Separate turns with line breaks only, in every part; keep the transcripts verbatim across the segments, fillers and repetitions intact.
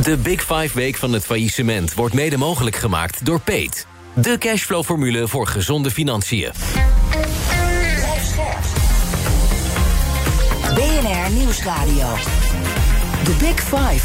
De Big Five Week van het faillissement wordt mede mogelijk gemaakt door Peet. De cashflow-formule voor gezonde financiën.
B N R Nieuwsradio. De Big Five.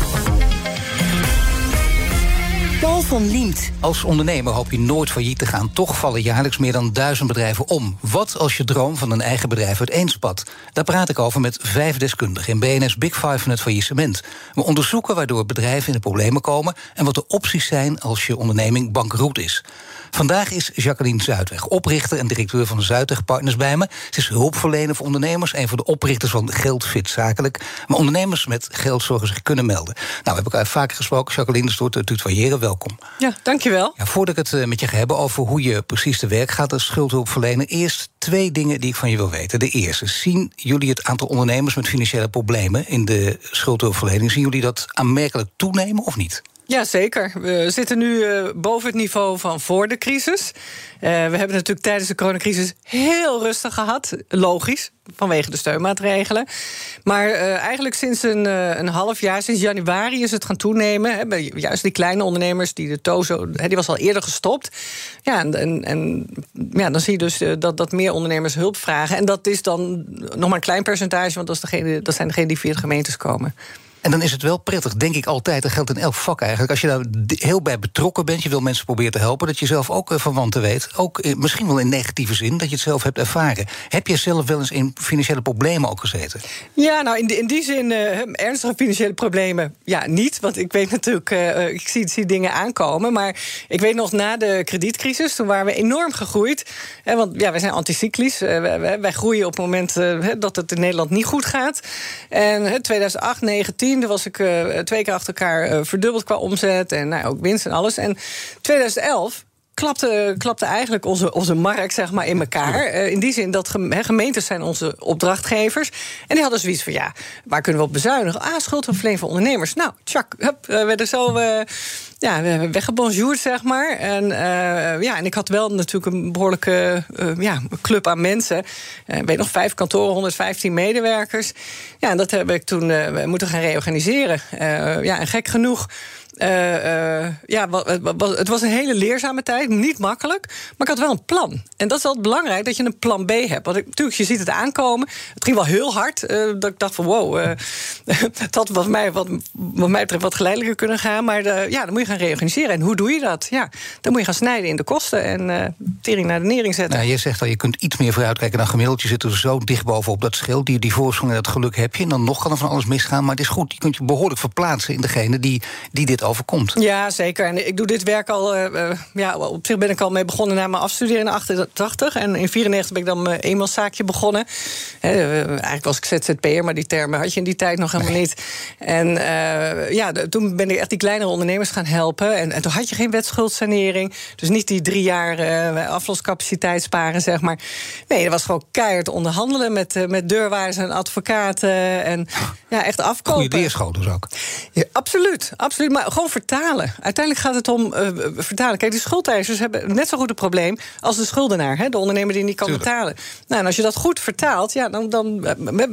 Paul van Liemt.
Als ondernemer hoop je nooit failliet te gaan. Toch vallen jaarlijks meer dan duizend bedrijven om. Wat als je droom van een eigen bedrijf uiteenspat? Daar praat ik over met vijf deskundigen in B N R's Big Five van het faillissement. We onderzoeken waardoor bedrijven in de problemen komen en wat de opties zijn als je onderneming bankroet is. Vandaag is Jacqueline Zuidweg, oprichter en directeur van Zuidweg Partners bij me. Ze is hulpverlener voor ondernemers, een van de oprichters van Geldfit Zakelijk. Maar ondernemers met geldzorgen zich kunnen melden. Nou, we hebben elkaar vaker gesproken. Jacqueline, dus door te tutoyeren, welkom.
Ja, dankjewel.
Ja, voordat ik het met je ga hebben over hoe je precies te werk gaat als schuldhulpverlener, eerst twee dingen die ik van je wil weten. De eerste, zien jullie het aantal ondernemers met financiële problemen in de schuldhulpverlening, zien jullie dat aanmerkelijk toenemen of niet?
Ja, zeker. We zitten nu uh, boven het niveau van voor de crisis. Uh, we hebben natuurlijk tijdens de coronacrisis heel rustig gehad. Logisch, vanwege de steunmaatregelen. Maar uh, eigenlijk sinds een, uh, een half jaar, sinds januari is het gaan toenemen. Hè, bij juist die kleine ondernemers, die de Tozo, hè, die was al eerder gestopt. Ja, en, en, en ja, dan zie je dus uh, dat, dat meer ondernemers hulp vragen. En dat is dan nog maar een klein percentage, want dat, is degene, dat zijn degenen die via de gemeentes komen.
En dan is het wel prettig, denk ik altijd, dat geldt in elk vak eigenlijk, als je daar heel bij betrokken bent, je wil mensen proberen te helpen, dat je zelf ook van wanten weet, ook misschien wel in negatieve zin, dat je het zelf hebt ervaren. Heb je zelf wel eens in financiële problemen ook gezeten?
Ja, nou, in die, in die zin, uh, ernstige financiële problemen, ja, niet. Want ik weet natuurlijk, uh, ik zie, zie dingen aankomen. Maar ik weet nog, na de kredietcrisis, toen waren we enorm gegroeid. Hè, want ja, wij zijn anticyclisch. Uh, wij, wij groeien op het moment uh, dat het in Nederland niet goed gaat. En uh, tweeduizend acht, negen, tien, daar was ik uh, twee keer achter elkaar uh, verdubbeld qua omzet. En nou, ook winst en alles. En tweeduizend elf... Klapte, klapte eigenlijk onze, onze markt, zeg maar, in elkaar. Uh, in die zin dat gemeentes zijn onze opdrachtgevers. En die hadden zoiets van, ja, waar kunnen we op bezuinigen? Ah, schuldhulpverlening voor ondernemers. Nou, tjak, hup, we werden zo uh, ja, weggebonjourd, zeg maar. En, uh, ja, en ik had wel natuurlijk een behoorlijke uh, ja, club aan mensen. Uh, ik weet nog, vijf kantoren, honderdvijftien medewerkers. Ja, en dat heb ik toen uh, moeten gaan reorganiseren. Uh, ja, en gek genoeg. Uh, uh, ja, het was een hele leerzame tijd, niet makkelijk. Maar ik had wel een plan. En dat is altijd belangrijk, dat je een plan B hebt. Want ik, natuurlijk, je ziet het aankomen. Het ging wel heel hard. Uh, dat ik dacht van wow, uh, het had wat mij, wat, wat mij betreft wat geleidelijker kunnen gaan. Maar de, ja, dan moet je gaan reorganiseren. En hoe doe je dat? Ja, dan moet je gaan snijden in de kosten en uh, tering naar de nering zetten.
Nou, je zegt al, je kunt iets meer vooruitkijken dan gemiddeld. Je zit er zo dicht bovenop dat schild. Die, die voorsprong en dat geluk heb je. En dan nog kan er van alles misgaan. Maar het is goed, je kunt je behoorlijk verplaatsen in degene die, die dit overkomt.
Ja, zeker. En ik doe dit werk al... Uh, ja, op zich ben ik al mee begonnen na mijn afstuderen in achtentachtig. En in vierennegentig ben ik dan mijn eenmanszaakje begonnen. Uh, eigenlijk was ik Z Z P'er, maar die termen had je in die tijd nog helemaal niet. En uh, ja, de, toen ben ik echt die kleinere ondernemers gaan helpen. En, en toen had je geen wetschuldsanering. Dus niet die drie jaar uh, afloscapaciteit sparen, zeg maar. Nee, dat was gewoon keihard onderhandelen met, uh, met deurwaarders en advocaten. En ja, echt afkopen.
Goede leerschool dus ook.
Ja, absoluut, absoluut. Maar gewoon vertalen. Uiteindelijk gaat het om uh, vertalen. Kijk, de schuldeisers hebben net zo goed een probleem als de schuldenaar, hè, de ondernemer die niet kan Tuurlijk. betalen. Nou, en als je dat goed vertaalt, ja, dan, dan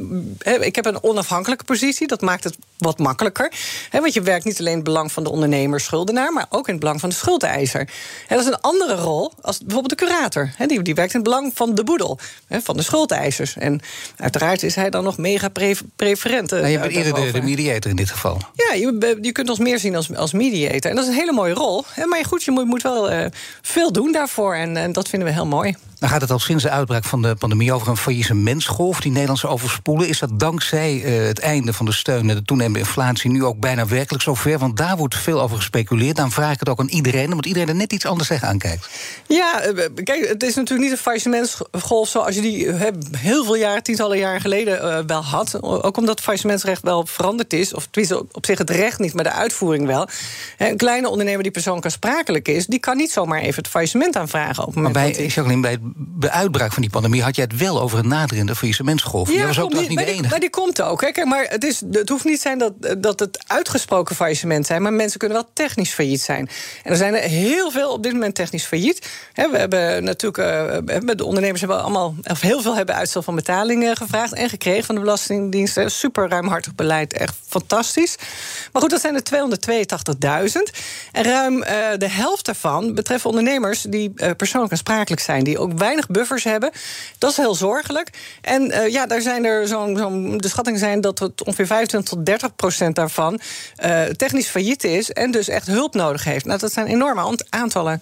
uh, ik heb een onafhankelijke positie. Dat maakt het wat makkelijker. Hè, want je werkt niet alleen in het belang van de ondernemer, schuldenaar, maar ook in het belang van de schuldeiser. En dat is een andere rol als bijvoorbeeld de curator. Hè, die, die werkt in het belang van de boedel, hè, van de schuldeisers. En uiteraard is hij dan nog mega pre- preferent. Uh,
nou, je bent eerder de, de mediator in dit geval.
Ja, je, je kunt ons meer zien als, als mediator. En dat is een hele mooie rol. Maar goed, je moet, moet wel uh, veel doen daarvoor. En, en dat vinden we heel mooi.
Dan gaat het al sinds de uitbraak van de pandemie over een faillissementsgolf die Nederlandse overspoelen. Is dat dankzij uh, het einde van de steun en de toenemende inflatie nu ook bijna werkelijk zover? Want daar wordt veel over gespeculeerd. Dan vraag ik het ook aan iedereen, omdat iedereen er net iets anders tegen aankijkt.
Ja, kijk, het is natuurlijk niet een faillissementsgolf zoals je die uh, heel veel jaren, tientallen jaren geleden uh, wel had. Ook omdat het faillissementsrecht wel veranderd is. Of tenminste, op zich het recht niet, maar de uitvoering wel. Een kleine ondernemer die persoonlijk aansprakelijk is, die kan niet zomaar even het faillissement aanvragen op het moment.
Maar bij,
dat die...
Jacqueline, bij het de uitbraak van die pandemie had jij het wel over een naderende faillissementsgolf.
Ja,
Jij was ook
die,
niet de
maar
enige.
Die, maar die komt ook. Hè. Kijk, maar het, is, het hoeft niet te zijn dat, dat het uitgesproken faillissement zijn, maar mensen kunnen wel technisch failliet zijn. En er zijn er heel veel op dit moment technisch failliet. He, we hebben natuurlijk, uh, de ondernemers hebben allemaal, of heel veel hebben uitstel van betalingen gevraagd en gekregen van de Belastingdienst. Super ruimhartig beleid, echt fantastisch. Maar goed, dat zijn er tweehonderdtweeëntachtigduizend. En ruim uh, de helft daarvan betreffen ondernemers die uh, persoonlijk aansprakelijk zijn, die ook weinig buffers hebben. Dat is heel zorgelijk. En uh, ja, daar zijn er zo'n, zo'n, de schattingen zijn dat het ongeveer vijfentwintig tot dertig procent daarvan uh, technisch failliet is en dus echt hulp nodig heeft. Nou, dat zijn enorme aantallen.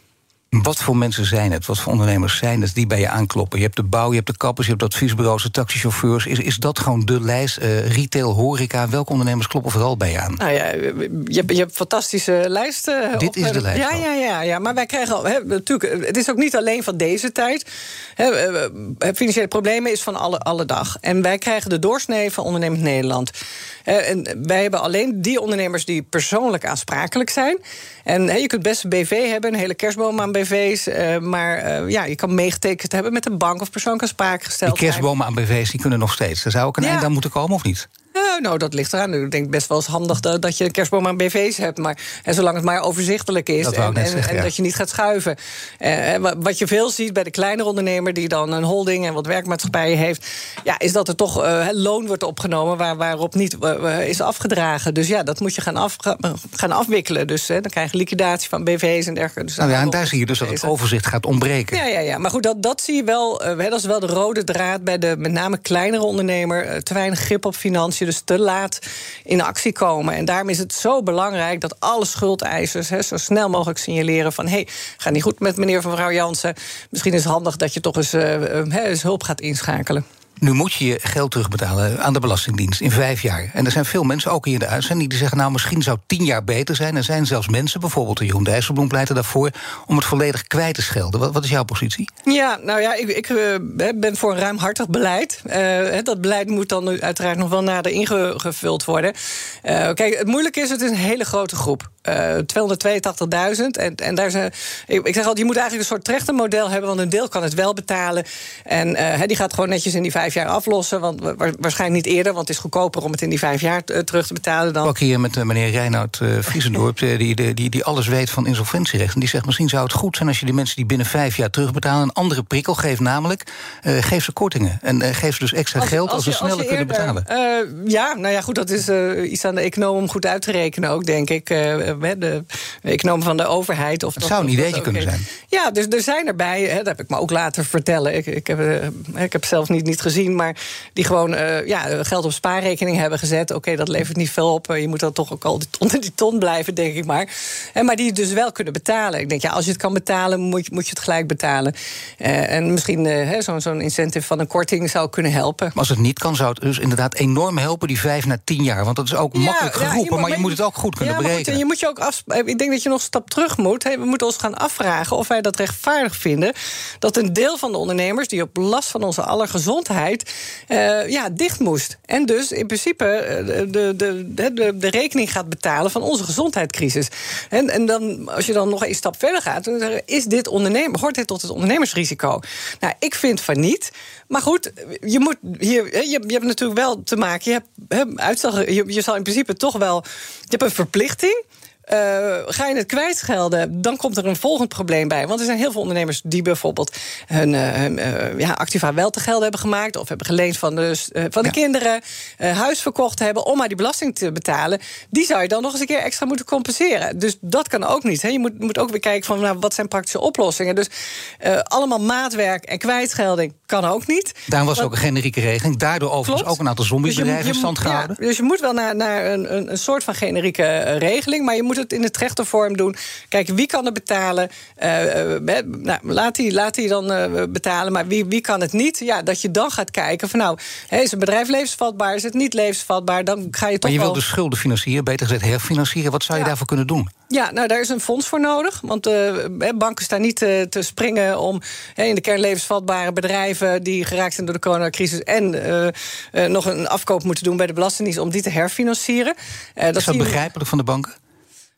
Wat voor mensen zijn het? Wat voor ondernemers zijn het die bij je aankloppen? Je hebt de bouw, je hebt de kappers, je hebt adviesbureaus, de taxichauffeurs. Is, is dat gewoon de lijst? Uh, retail, horeca, welke ondernemers kloppen vooral bij je aan?
Nou ja, je hebt, je hebt fantastische lijsten.
Dit
op,
is de lijst.
Ja, ja, ja, ja, maar wij krijgen al, he, natuurlijk, het is ook niet alleen van deze tijd. He, financiële problemen is van alle, alle dag. En wij krijgen de doorsnee van Ondernemend Nederland. Uh, en wij hebben alleen die ondernemers die persoonlijk aansprakelijk zijn. En he, je kunt best een B V hebben, een hele kerstboom aan B V's. Uh, maar uh, ja, je kan meegetekend hebben met een bank of persoonlijk aansprakelijk gesteld.
Die kerstbomen aan B V's die kunnen nog steeds. Daar zou ook een
ja.
eind aan moeten komen, of niet?
Uh, nou, dat ligt eraan. Ik denk best wel eens handig dat, dat je een kerstboom aan B V's hebt. Maar en zolang het maar overzichtelijk is
dat en,
en,
zeggen,
en
ja.
dat je niet gaat schuiven. Uh, wat je veel ziet bij de kleinere ondernemer die dan een holding en wat werkmaatschappijen heeft, ja, is dat er toch uh, loon wordt opgenomen waar, waarop niet uh, is afgedragen. Dus ja, dat moet je gaan, af, gaan afwikkelen. Dus uh, dan krijg je liquidatie van B V's en dergelijke. Dus
nou ja, en daar zie je dus dat het overzicht gaat ontbreken.
Ja, ja, ja. Maar goed, dat, dat zie je wel. Uh, dat is wel de rode draad bij de met name kleinere ondernemer. Uh, te weinig grip op financiën, dus te laat in actie komen. En daarom is het zo belangrijk dat alle schuldeisers he, zo snel mogelijk signaleren van, hé, hey, gaat niet goed met meneer of mevrouw Jansen. Misschien is het handig dat je toch eens, uh, uh, eens hulp gaat inschakelen.
Nu moet je je geld terugbetalen aan de Belastingdienst in vijf jaar. En er zijn veel mensen, ook hier in de uitzending, die zeggen, nou, misschien zou tien jaar beter zijn. Er zijn zelfs mensen, bijvoorbeeld de Jeroen Dijsselbloem pleiten daarvoor, om het volledig kwijt te schelden. Wat, wat is jouw positie? Ja,
nou ja, ik, ik uh, ben voor een ruimhartig beleid. Uh, dat beleid moet dan nu uiteraard nog wel nader ingevuld worden. Uh, kijk, het moeilijke is, het is een hele grote groep. Uh, tweehonderdtweeëntachtigduizend. En, en daar zijn, ik, ik zeg altijd, je moet eigenlijk een soort trechtermodel hebben, want een deel kan het wel betalen. En uh, die gaat gewoon netjes in die vijf jaar aflossen. Want waarschijnlijk niet eerder, want het is goedkoper om het in die vijf jaar t- terug te betalen dan.
Ook hier met uh, meneer Reinoud uh, Vriesendorp, uh, die, die, die, die alles weet van insolventierecht. En die zegt, misschien zou het goed zijn als je die mensen die binnen vijf jaar terugbetalen een andere prikkel geeft, namelijk uh, geef ze kortingen. En uh, geef ze dus extra als, geld als, als ze sneller als kunnen eerder, betalen.
Uh, ja, nou ja, goed, dat is uh, iets aan de econoom om goed uit te rekenen ook, denk ik. Uh, de econoom van de overheid. Of
het zou een ideetje
ook,
kunnen zijn.
Ja, dus er zijn erbij, hè, dat heb ik me ook laten vertellen. Ik, ik, heb, uh, ik heb zelf niet, niet gezien, maar die gewoon uh, ja, geld op spaarrekening hebben gezet. Oké, okay, dat levert niet veel op. Je moet dan toch ook al onder die ton blijven, denk ik maar. En, maar die dus wel kunnen betalen. Ik denk, ja, als je het kan betalen, moet je, moet je het gelijk betalen. Uh, en misschien uh, zo'n zo'n incentive van een korting zou kunnen helpen.
Maar als het niet kan, zou het dus inderdaad enorm helpen, die vijf naar tien jaar. Want dat is ook ja, makkelijk geroepen, ja, je moet, maar je moet het ook goed kunnen
ja,
berekenen.
Goed, en je moet je ook af, ik denk dat je nog een stap terug moet. We moeten ons gaan afvragen of wij dat rechtvaardig vinden, dat een deel van de ondernemers die op last van onze aller gezondheid uh, ja, dicht moest. En dus in principe uh, de, de, de, de rekening gaat betalen van onze gezondheidscrisis. En, en dan, als je dan nog een stap verder gaat, dan zeggen, is dit ondernemer, hoort dit tot het ondernemersrisico? Nou, ik vind van niet. Maar goed, je moet hier, je, je hebt natuurlijk wel te maken. Je hebt he, uitstel, je, je zal in principe toch wel. Je hebt een verplichting. Uh, ga je het kwijtschelden, dan komt er een volgend probleem bij. Want er zijn heel veel ondernemers die bijvoorbeeld hun, uh, hun uh, ja, activa wel te gelden hebben gemaakt, of hebben geleend van de, uh, van de ja. kinderen, uh, huis verkocht hebben om maar die belasting te betalen. Die zou je dan nog eens een keer extra moeten compenseren. Dus dat kan ook niet. Hè. Je moet, moet ook weer kijken van, nou, wat zijn praktische oplossingen. Dus uh, allemaal maatwerk en kwijtschelding kan ook niet.
Daar was
Want,
ook een generieke regeling. Daardoor overigens ook een aantal zombiebedrijven in stand gehouden.
Ja, dus je moet wel naar, naar een, een, een soort van generieke uh, regeling, maar je moet het in de trechtervorm doen. Kijk, wie kan er betalen? Uh, uh, nou, laat die, laat die dan uh, betalen, maar wie, wie kan het niet? Ja, dat je dan gaat kijken van, nou, hey, is een bedrijf levensvatbaar? Is het niet levensvatbaar? Dan ga je toch
Maar je
wel...
wil de schulden financieren, beter gezegd herfinancieren. Wat zou je ja. daarvoor kunnen doen?
Ja, nou, daar is een fonds voor nodig. Want uh, banken staan niet uh, te springen om uh, in de kern levensvatbare bedrijven die geraakt zijn door de coronacrisis en uh, uh, nog een afkoop moeten doen bij de Belastingdienst om die te herfinancieren. Uh, dat
is dat begrijpelijk van de banken?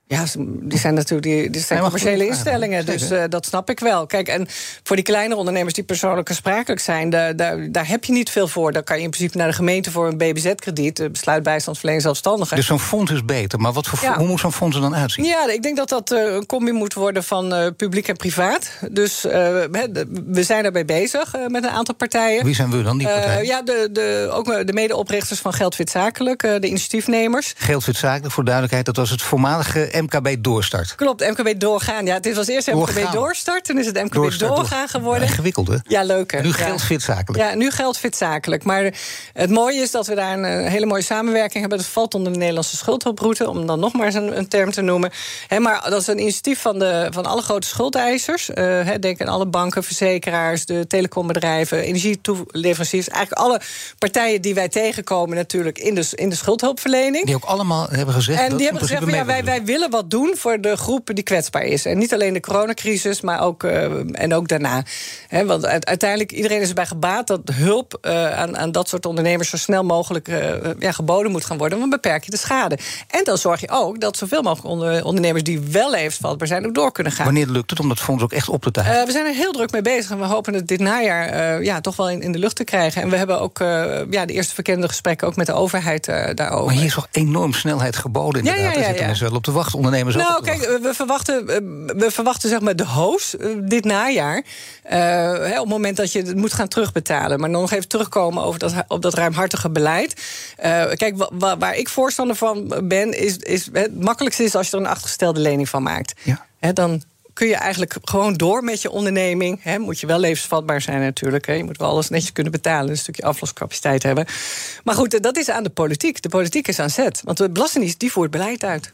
Ja, die zijn natuurlijk die, die zijn commerciële instellingen, dus uh, dat snap ik wel. Kijk, en voor die kleinere ondernemers die persoonlijk aansprakelijk zijn, daar, daar, daar heb je niet veel voor. Dan kan je in principe naar de gemeente voor een B B Z-krediet, besluitbijstandsverlening zelfstandigen.
Dus zo'n fonds is beter, maar wat voor, ja. hoe moet zo'n fonds er dan uitzien?
Ja, ik denk dat dat uh, een combi moet worden van uh, publiek en privaat. Dus uh, we zijn daarbij bezig uh, met een aantal partijen.
Wie zijn we dan, die partijen?
Uh, ja, de, de, ook de medeoprichters van Geld Fit Zakelijk, uh, de initiatiefnemers.
Geld Fit Zakelijk, voor duidelijkheid, dat was het voormalige M K B Doorstart.
Klopt, M K B Doorgaan. Ja, dit was eerst M K B Doorstart, toen is het M K B Doorstart, Doorgaan geworden.
Ja, ingewikkeld, hè?
Ja, leuk.
En nu Geld Fit Zakelijk.
Ja, nu Geld Fit Zakelijk. Maar het mooie is dat we daar een hele mooie samenwerking hebben. Dat valt onder de Nederlandse schuldhulproute, om dan nog maar eens een, een term te noemen. He, maar dat is een initiatief van, de, van alle grote schuldeisers. Uh, he, denk aan alle banken, verzekeraars, de telecombedrijven, energietoeleveranciers. Eigenlijk alle partijen die wij tegenkomen natuurlijk in de, in de schuldhulpverlening.
Die ook allemaal hebben gezegd.
En
dat
die hebben gezegd, van, ja, wij, wij willen wat doen voor de groep die kwetsbaar is. En niet alleen de coronacrisis, maar ook, uh, en ook daarna. He, want uiteindelijk, iedereen is erbij gebaat dat hulp uh, aan, aan dat soort ondernemers zo snel mogelijk uh, ja, geboden moet gaan worden. Want dan beperk je de schade. En dan zorg je ook dat zoveel mogelijk onder, ondernemers die wel levensvatbaar zijn ook door kunnen gaan.
Wanneer lukt het om dat fonds ook echt op te tuigen?
Uh, we zijn er heel druk mee bezig en we hopen het dit najaar uh, ja, toch wel in, in de lucht te krijgen. En we hebben ook uh, ja, de eerste verkende gesprekken ook met de overheid uh, daarover.
Maar hier is toch enorm snelheid geboden inderdaad.
Ja, ja, ja, ja.
Daar zitten mensen wel op te wachten, ondernemers
nou,
ook op te
kijk,
wachten.
we verwachten, we verwachten zeg maar de hoos uh, dit najaar. Uh, he, op het moment dat je het moet gaan terugbetalen. Maar nog even terugkomen over dat, op dat ruimhartige beleid. Uh, kijk, wa, wa, waar ik voorstander van ben, is, is het makkelijkste is als je er een achtergestelde lening van maakt.
Ja.
He, dan kun je eigenlijk gewoon door met je onderneming. He, moet je wel levensvatbaar zijn natuurlijk. He. Je moet wel alles netjes kunnen betalen, een stukje afloscapaciteit hebben. Maar goed, dat is aan de politiek. De politiek is aan zet. Want de Belastingdienst die voert beleid uit.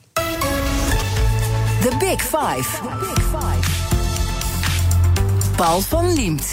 The Big Five. The Big Five. Paul van Liemt.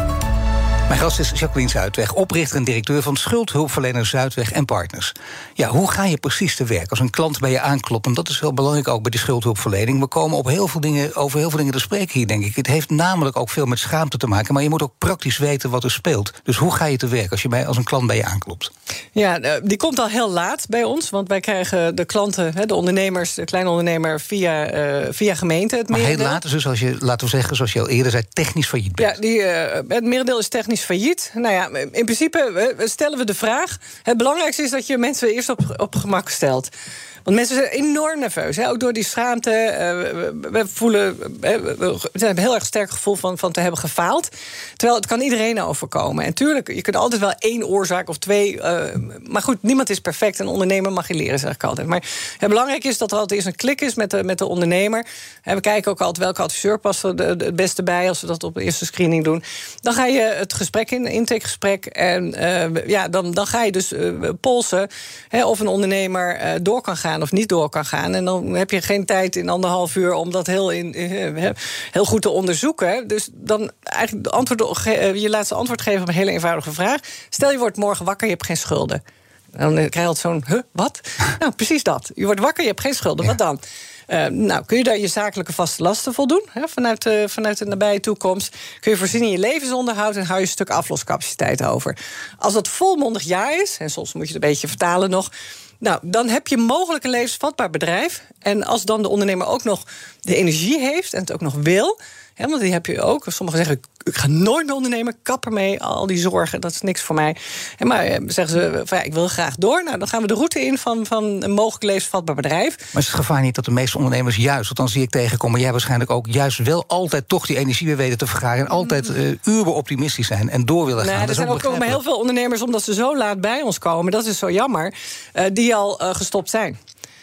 Mijn gast is Jacqueline Zuidweg, oprichter en directeur van schuldhulpverlener Zuidweg en Partners. Ja, hoe ga je precies te werk als een klant bij je aanklopt? En dat is wel belangrijk ook bij de schuldhulpverlening. We komen op heel veel dingen, over heel veel dingen te spreken hier, denk ik. Het heeft namelijk ook veel met schaamte te maken, maar je moet ook praktisch weten wat er speelt. Dus hoe ga je te werk als, je bij, als een klant bij je aanklopt?
Ja, die komt al heel laat bij ons, want wij krijgen de klanten, de ondernemers, de kleine ondernemer, via, uh, via gemeente. Het
maar heel
merendeel.
laat is dus, als je, laten we zeggen, zoals je al eerder zei, technisch failliet bent.
Ja, die, uh, het merendeel is technisch failliet. Nou ja, in principe stellen we de vraag. Het belangrijkste is dat je mensen eerst op, op gemak stelt. Want mensen zijn enorm nerveus, hè? Ook door die schaamte. Uh, we, we voelen, uh, we hebben een heel erg sterk gevoel van, van te hebben gefaald. Terwijl het kan iedereen overkomen. En tuurlijk, je kunt altijd wel één oorzaak of twee. Uh, maar goed, niemand is perfect. Een ondernemer mag je leren, zeg ik altijd. Maar het belangrijk is dat er altijd eerst een klik is met de, met de ondernemer. En we kijken ook altijd welke adviseur past er de, de, het beste bij als we dat op de eerste screening doen. Dan ga je het gesprek in, intakegesprek. En uh, ja, dan, dan ga je dus uh, polsen hè, of een ondernemer uh, door kan gaan of niet door kan gaan. En dan heb je geen tijd in anderhalf uur om dat heel, in, heel goed te onderzoeken. Dus dan eigenlijk de antwoord, je laatste antwoord geven op een hele eenvoudige vraag. Stel je wordt morgen wakker, je hebt geen schulden. Dan krijg je altijd zo'n, huh, wat? Nou, precies dat. Je wordt wakker, je hebt geen schulden, ja. Wat dan? Uh, nou, kun je daar je zakelijke vaste lasten voldoen? Hè, vanuit, de, vanuit de nabije toekomst. Kun je voorzien in je levensonderhoud en hou je een stuk afloscapaciteit over. Als dat volmondig ja is, en soms moet je het een beetje vertalen nog. Nou, dan heb je mogelijk een levensvatbaar bedrijf. En als dan de ondernemer ook nog de energie heeft en het ook nog wil. Hè, want die heb je ook. Sommigen zeggen, ik ga nooit meer ondernemen, kap ermee, al die zorgen, dat is niks voor mij. En maar zeggen ze, van, ja, ik wil graag door. Nou, dan gaan we de route in van, van een mogelijk levensvatbaar bedrijf.
Maar is het gevaar niet dat de meeste ondernemers juist, want dan zie ik tegenkomen, jij waarschijnlijk ook, juist wel altijd toch die energie weer weten te vergaren en altijd uh, uber optimistisch zijn en door willen gaan.
Nee, er zijn ook, ook maar heel veel ondernemers, omdat ze zo laat bij ons komen, dat is zo jammer, uh, die al uh, gestopt zijn.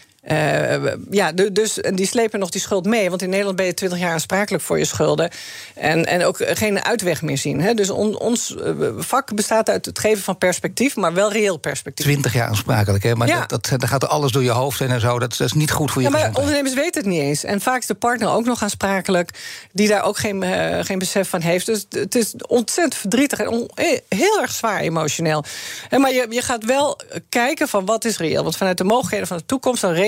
Uh, ja, dus en die slepen nog die schuld mee. Want in Nederland ben je twintig jaar aansprakelijk voor je schulden. En, en ook geen uitweg meer zien. Hè. Dus on, ons vak bestaat uit het geven van perspectief, maar wel reëel perspectief.
twintig jaar aansprakelijk, hè? Maar
ja.
dat, dat, dan gaat er alles door je hoofd heen en zo. Dat, dat is niet goed voor je
ja, maar
gezondheid.
ondernemers weten het niet eens. En vaak is de partner ook nog aansprakelijk, die daar ook geen, uh, geen besef van heeft. Dus het is ontzettend verdrietig en on, heel erg zwaar emotioneel. En maar je, je gaat wel kijken van wat is reëel. Want vanuit de mogelijkheden van de toekomst, dan regel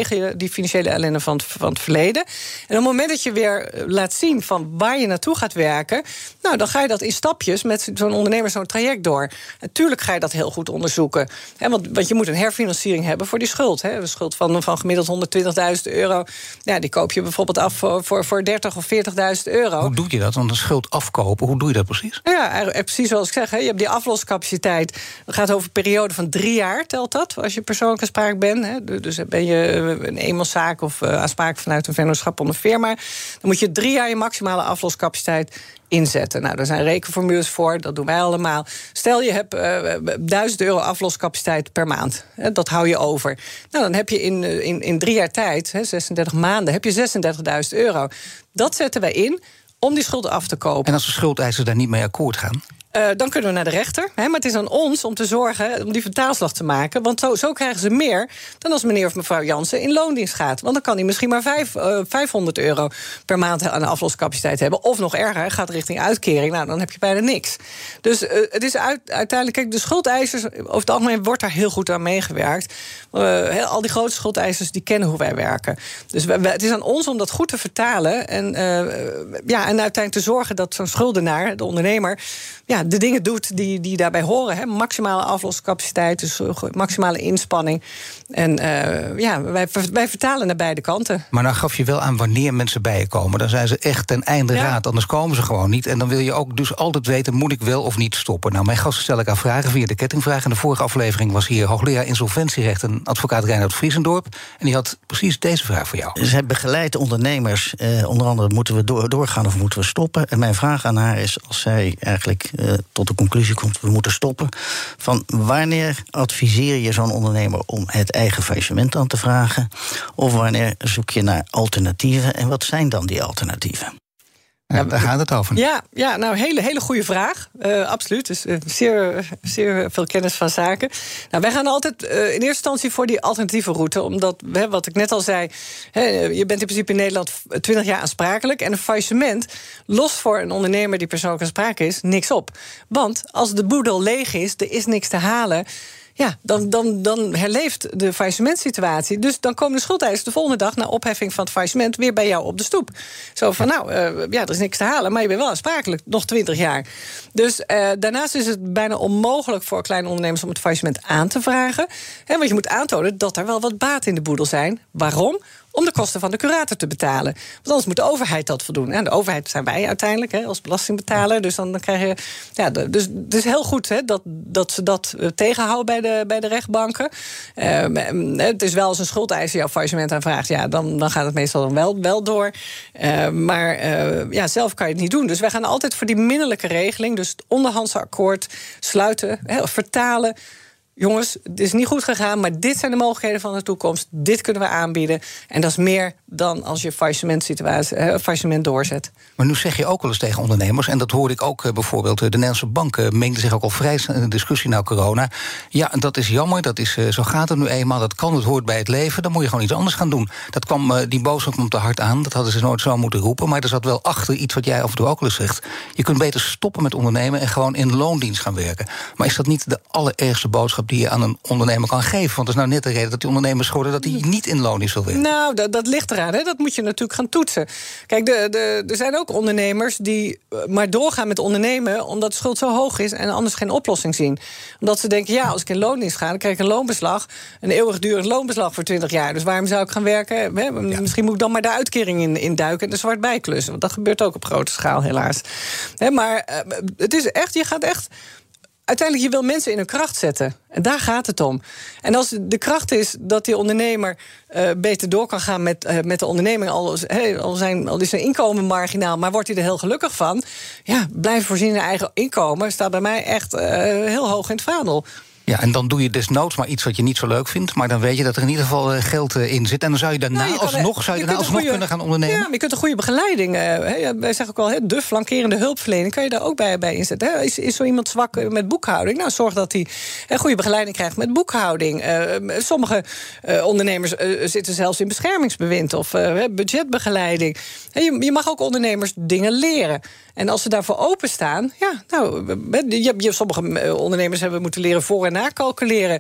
vanwege die financiële ellende van het, van het verleden. En op het moment dat je weer laat zien van waar je naartoe gaat werken, nou, dan ga je dat in stapjes met zo'n ondernemer zo'n traject door. Natuurlijk ga je dat heel goed onderzoeken. Hè, want, want je moet een herfinanciering hebben voor die schuld. Hè. Een schuld van, van gemiddeld honderdtwintigduizend euro. Ja, die koop je bijvoorbeeld af voor, voor, voor dertig of veertigduizend euro.
Hoe doe je dat? Want een schuld afkopen, hoe doe je dat precies?
Ja, precies zoals ik zeg. Hè. Je hebt die afloscapaciteit. Dat gaat over een periode van drie jaar, telt dat, als je persoonlijk aansprakelijk bent. Hè. Dus ben je een eenmanszaak of uh, aansprakelijk vanuit een vennootschap onder firma, dan moet je drie jaar je maximale afloscapaciteit inzetten. Nou, daar zijn rekenformules voor, dat doen wij allemaal. Stel je hebt uh, duizend euro afloscapaciteit per maand. Hè, dat hou je over. Nou, dan heb je in, in, in drie jaar tijd, hè, zesendertig maanden, heb je zesendertigduizend euro. Dat zetten wij in om die schuld af te kopen.
En als de schuldeisers daar niet mee akkoord gaan?
Uh, dan kunnen we naar de rechter. Hè, maar het is aan ons om te zorgen om die vertaalslag te maken. Want zo, zo krijgen ze meer dan als meneer of mevrouw Jansen in loondienst gaat. Want dan kan hij misschien maar vijf, uh, vijfhonderd euro per maand aan de afloscapaciteit hebben. Of nog erger, gaat richting uitkering. Nou, dan heb je bijna niks. Dus uh, het is uit, uiteindelijk, kijk, de schuldeisers, over het algemeen wordt daar heel goed aan meegewerkt. Uh, al die grote schuldeisers, die kennen hoe wij werken. Dus we, we, het is aan ons om dat goed te vertalen. En, uh, ja, en uiteindelijk te zorgen dat zo'n schuldenaar, de ondernemer, ja, de dingen doet die, die daarbij horen. Hè. Maximale afloscapaciteit, dus maximale inspanning. En uh, ja, wij, wij vertalen naar beide kanten.
Maar nou gaf je wel aan wanneer mensen bij je komen. Dan zijn ze echt ten einde
ja.
raad, anders komen ze gewoon niet. En dan wil je ook dus altijd weten, moet ik wel of niet stoppen? Nou, mijn gasten stel ik aan vragen via de kettingvraag. In de vorige aflevering was hier hoogleraar insolventierecht en advocaat Reinoud Vriesendorp. En die had precies deze vraag voor jou.
Zij begeleidt ondernemers. Eh, onder andere, moeten we door, doorgaan of moeten we stoppen? En mijn vraag aan haar is, als zij eigenlijk Uh, tot de conclusie komt, we moeten stoppen, van wanneer adviseer je zo'n ondernemer om het eigen faillissement aan te vragen? Of wanneer zoek je naar alternatieven? En wat zijn dan die alternatieven?
Ja, daar gaat het over.
Ja, ja nou, hele, hele goede vraag. Uh, absoluut. Dus uh, zeer, zeer veel kennis van zaken. Nou, wij gaan altijd uh, in eerste instantie voor die alternatieve route. Omdat, hè, wat ik net al zei, hè, je bent in principe in Nederland twintig jaar aansprakelijk. En een faillissement lost voor een ondernemer die persoonlijk aansprakelijk is niks op. Want als de boedel leeg is, er is niks te halen, ja, dan, dan, dan herleeft de faillissementsituatie. Dus dan komen de schuldeisers de volgende dag na opheffing van het faillissement weer bij jou op de stoep. Zo van, nou, uh, ja, er is niks te halen, maar je bent wel aansprakelijk, nog twintig jaar. Dus uh, daarnaast is het bijna onmogelijk voor kleine ondernemers om het faillissement aan te vragen. Hè, want je moet aantonen dat er wel wat baat in de boedel zijn. Waarom? Om de kosten van de curator te betalen. Want anders moet de overheid dat voldoen. En de overheid zijn wij uiteindelijk, hè, als belastingbetaler. Dus dan, dan krijg je. Ja, dus het is heel goed hè, dat, dat ze dat tegenhouden bij de, bij de rechtbanken. Uh, het is wel als een schuldeiser jouw faillissement aanvraagt, ja, dan, dan gaat het meestal dan wel, wel door. Uh, maar uh, ja, zelf kan je het niet doen. Dus wij gaan altijd voor die minderlijke regeling. Dus het onderhandse akkoord sluiten, hè, of vertalen. Jongens, het is niet goed gegaan, maar dit zijn de mogelijkheden van de toekomst. Dit kunnen we aanbieden. En dat is meer dan als je faillissement-situatie, eh, faillissement doorzet.
Maar nu zeg je ook wel eens tegen ondernemers, en dat hoorde ik ook uh, bijvoorbeeld, de Nederlandse Bank uh, mengde zich ook al vrij in de discussie na corona. Ja, dat is jammer, dat is, uh, zo gaat het nu eenmaal, dat kan, het hoort bij het leven, dan moet je gewoon iets anders gaan doen. Dat kwam, uh, die boodschap kwam te hard aan, dat hadden ze nooit zo moeten roepen, maar er zat wel achter iets wat jij af en toe ook wel eens zegt. Je kunt beter stoppen met ondernemen en gewoon in loondienst gaan werken. Maar is dat niet de allerergste boodschap die je aan een ondernemer kan geven? Want dat is nou net de reden dat die ondernemers schoren dat hij niet in loondienst wil werken.
Nou, dat, dat ligt eraan. Hè. Dat moet je natuurlijk gaan toetsen. Kijk, de, de, er zijn ook ondernemers die maar doorgaan met ondernemen omdat de schuld zo hoog is en anders geen oplossing zien. Omdat ze denken, ja, als ik in loondienst ga, dan krijg ik een loonbeslag, een eeuwigdurend loonbeslag voor twintig jaar. Dus waarom zou ik gaan werken? Hè? Ja. Misschien moet ik dan maar de uitkering in, in duiken en de zwart bijklussen. Want dat gebeurt ook op grote schaal, helaas. Hè, maar uh, het is echt, je gaat echt. Uiteindelijk, je wil mensen in hun kracht zetten. En daar gaat het om. En als de kracht is dat die ondernemer uh, beter door kan gaan met, uh, met de onderneming, al, hey, al, zijn, al is zijn inkomen marginaal, maar wordt hij er heel gelukkig van, ja, blijven voorzien in eigen inkomen staat bij mij echt uh, heel hoog in het vaandel.
Ja, en dan doe je desnoods maar iets wat je niet zo leuk vindt, maar dan weet je dat er in ieder geval geld in zit. En dan zou je daarna nou, je alsnog, zou je je daarna alsnog goeie, kunnen gaan ondernemen. Ja, maar
je kunt een goede begeleiding. Uh, hè, wij zeggen ook al, hè, de flankerende hulpverlening kan je daar ook bij, bij inzetten. Hè. Is, is zo iemand zwak met boekhouding? Nou, zorg dat hij een goede begeleiding krijgt met boekhouding. Uh, sommige uh, ondernemers uh, zitten zelfs in beschermingsbewind of uh, budgetbegeleiding. Hè, je, je mag ook ondernemers dingen leren. En als ze daarvoor openstaan, ja, nou, je, je, sommige ondernemers hebben moeten leren voor- en na calculeren.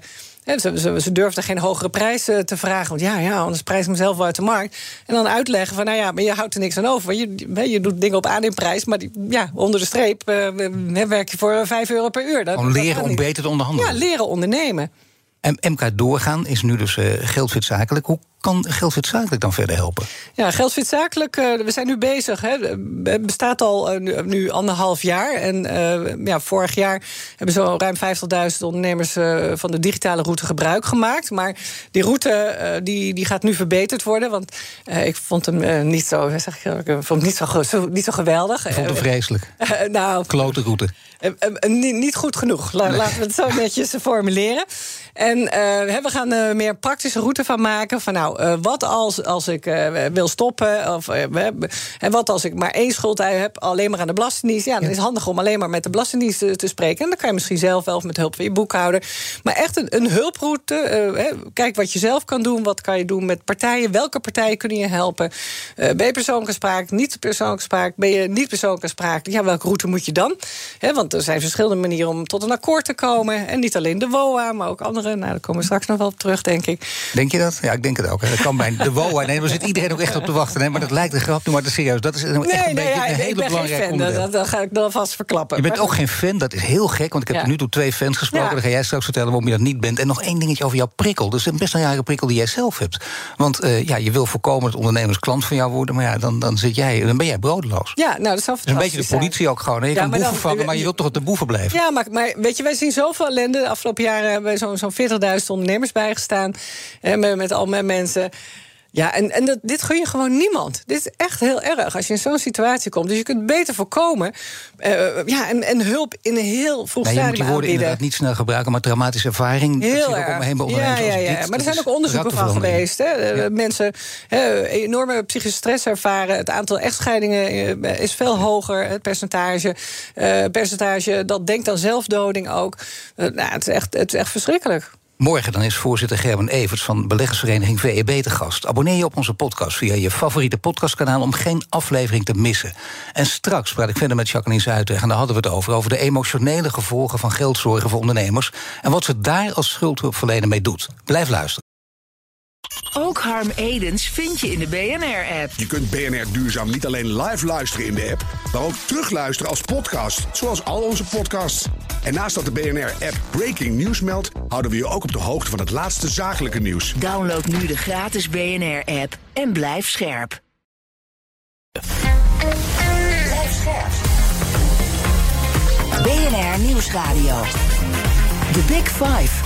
He, ze, ze, ze durfden geen hogere prijs uh, te vragen. Want ja, ja, anders prijs ik mezelf wel uit de markt. En dan uitleggen van, nou ja, maar je houdt er niks aan over. Je, je doet dingen op aanneemprijs, maar die, ja, onder de streep uh, werk je voor vijf euro per uur. Dat,
Om leren om beter te onderhandelen.
Ja, leren ondernemen.
En M K Doorgaan is nu dus uh, Geldfit Zakelijk. Hoe kan Geldfit Zakelijk dan verder helpen?
Ja, Geldfit Zakelijk, uh, we zijn nu bezig. Hè. Het bestaat al uh, nu, nu anderhalf jaar. En uh, ja, vorig jaar hebben zo ruim vijftigduizend ondernemers uh, van de digitale route gebruik gemaakt. Maar die route uh, die, die gaat nu verbeterd worden. Want uh, ik vond hem uh, niet zo, zeg ik, ik vond hem niet zo, zo, niet zo geweldig.
Ik vond hem vreselijk.
Uh, uh, nou,
klote route.
Uh, uh, uh, niet, niet goed genoeg. La, nee. Laten we het zo netjes formuleren. En uh, we gaan er uh, meer een praktische route van maken. Van nou, uh, wat als, als ik uh, wil stoppen? Of uh, en wat als ik maar één schuldeisers heb, alleen maar aan de Belastingdienst? Ja, dan ja. is het handig om alleen maar met de Belastingdienst te, te spreken. En dan kan je misschien zelf wel of met hulp van je boekhouder. Maar echt een, een hulproute. Uh, hè, kijk wat je zelf kan doen. Wat kan je doen met partijen? Welke partijen kunnen je helpen? Uh, ben je persoonlijke spraak? Niet persoonlijke spraak? Ben je niet persoonlijke spraak? Ja, welke route moet je dan? Hè, want er zijn verschillende manieren om tot een akkoord te komen. En niet alleen de W O A, maar ook andere. Nou, daar komen we straks nog wel op terug, denk ik.
Denk je dat? Ja, ik denk het ook. Hè. Dat kan bij de W O A. Nee, daar zit iedereen ook echt op te wachten. Nee, maar dat lijkt een grap, maar dat is serieus. Dat is een,
nee,
echt een,
nee,
beetje,
ja,
een hele belangrijke onderdeel.
Dat, dat ga ik dan vast verklappen.
Je bent ook geen fan, dat is heel gek. Want ik heb ja. nu toe twee fans gesproken. Ja. Dan ga jij straks vertellen waarom je dat niet bent. En nog één dingetje over jouw prikkel. Dus een best een rare prikkel die jij zelf hebt. Want uh, ja, je wil voorkomen dat ondernemers klant van jou worden. Maar ja, dan, dan, zit jij, dan ben jij broodloos.
Ja, nou, dat zou
dus een beetje de politie zijn. Ook gewoon. Hè? Je ja, kan boeven dan, vangen, maar je wilt toch de boeven blijven.
Ja, maar, maar weet je, wij zien zoveel ellende. De afgelopen jaren hebben we zo'n zo'n veertigduizend ondernemers bijgestaan. Hè, met, met al mijn mensen. Ja, en, en dat, dit gun je gewoon niemand. Dit is echt heel erg als je in zo'n situatie komt. Dus je kunt beter voorkomen. Uh, ja, en, en hulp in een heel vroeg
nee,
stadium
aanbieden. Je moet die woorden inderdaad niet snel gebruiken, maar traumatische ervaring.
Heel erg.
Ook heen bij ondernemers
ja, ja, ja.
Dit,
maar er zijn ook onderzoeken van geweest. Hè. Ja. Mensen he, enorme psychische stress ervaren. Het aantal echtscheidingen is veel hoger. Het percentage, uh, percentage dat denkt aan zelfdoding ook. Uh, nou, het is echt, het is echt verschrikkelijk.
Morgen dan is voorzitter Gerben Everts van beleggersvereniging V E B te gast. Abonneer je op onze podcast via je favoriete podcastkanaal om geen aflevering te missen. En straks praat ik verder met Jacqueline Zuidweg en daar hadden we het over, over de emotionele gevolgen van geldzorgen voor ondernemers en wat ze daar als schuldhulpverlener mee doet. Blijf luisteren.
Ook Harm Edens vind je in de B N R-app.
Je kunt B N R Duurzaam niet alleen live luisteren in de app, maar ook terugluisteren als podcast, zoals al onze podcasts. En naast dat de B N R-app Breaking News meldt, houden we je ook op de hoogte van het laatste zakelijke nieuws.
Download nu de gratis B N R-app en blijf scherp. Blijf scherp. B N R Nieuwsradio. The Big Five.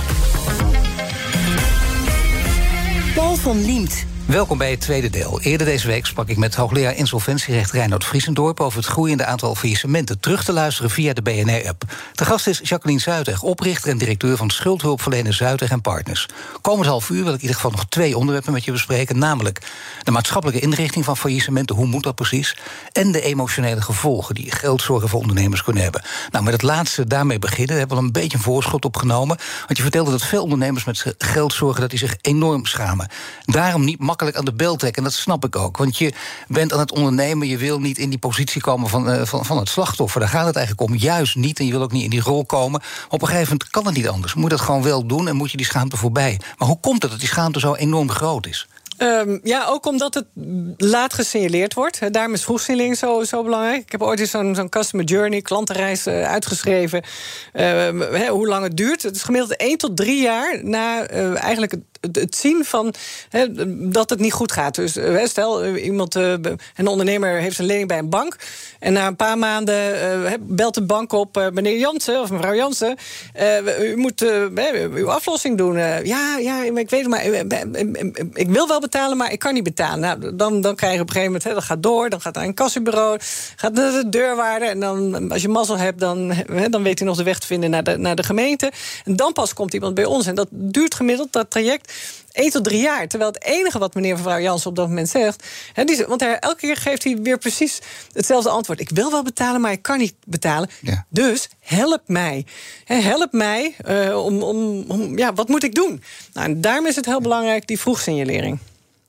Paul van Liemt.
Welkom bij het tweede deel. Eerder deze week sprak ik met hoogleraar insolventierecht Reinoud Vriesendorp over het groeiende aantal faillissementen. Terug te luisteren via de B N R-app. De gast is Jacqueline Zuidweg, oprichter en directeur van schuldhulpverlener Zuidweg en Partners. Komend half uur wil ik in ieder geval nog twee onderwerpen met je bespreken. Namelijk de maatschappelijke inrichting van faillissementen. Hoe moet dat precies? En de emotionele gevolgen die geldzorgen voor ondernemers kunnen hebben. Nou, met het laatste daarmee beginnen. We hebben al een beetje een voorschot opgenomen. Want je vertelde dat veel ondernemers met geldzorgen dat die zich enorm schamen. Daarom niet makkelijk aan de bel trekken. En dat snap ik ook. Want je bent aan het ondernemen. Je wil niet in die positie komen van, uh, van, van het slachtoffer. Daar gaat het eigenlijk om. Juist niet. En je wil ook niet in die rol komen. Maar op een gegeven moment kan het niet anders. Moet je dat gewoon wel doen en moet je die schaamte voorbij. Maar hoe komt het dat die schaamte zo enorm groot is?
Um, ja, ook omdat het laat gesignaleerd wordt. Daarom is vroegsignalering zo, zo belangrijk. Ik heb ooit eens zo'n, zo'n customer journey, klantenreis, uh, uitgeschreven. Uh, he, hoe lang het duurt. Het is gemiddeld één tot drie jaar na uh, eigenlijk het, het, het zien van he, dat het niet goed gaat. Dus uh, stel, uh, iemand, uh, een ondernemer heeft een lening bij een bank. En na een paar maanden uh, belt de bank op, uh, meneer Jansen of mevrouw Jansen. Uh, u moet uh, uw aflossing doen. Uh, ja, ja, ik weet het maar. Uh, ik wil wel betalen, maar ik kan niet betalen. Nou, dan, dan krijg je op een gegeven moment, hè, dat gaat door, dan gaat naar een kassabureau, gaat naar de deurwaarder. En dan, als je mazzel hebt, dan, hè, dan weet hij nog de weg te vinden naar de, naar de gemeente. En dan pas komt iemand bij ons. En dat duurt gemiddeld, dat traject, één tot drie jaar. Terwijl het enige wat meneer mevrouw Jansen op dat moment zegt, hè, die, want hij, elke keer geeft hij weer precies hetzelfde antwoord. Ik wil wel betalen, maar ik kan niet betalen. Ja. Dus help mij. Hè, help mij uh, om, om, om, ja, wat moet ik doen? Nou, en daarom is het heel belangrijk, die vroegsignalering.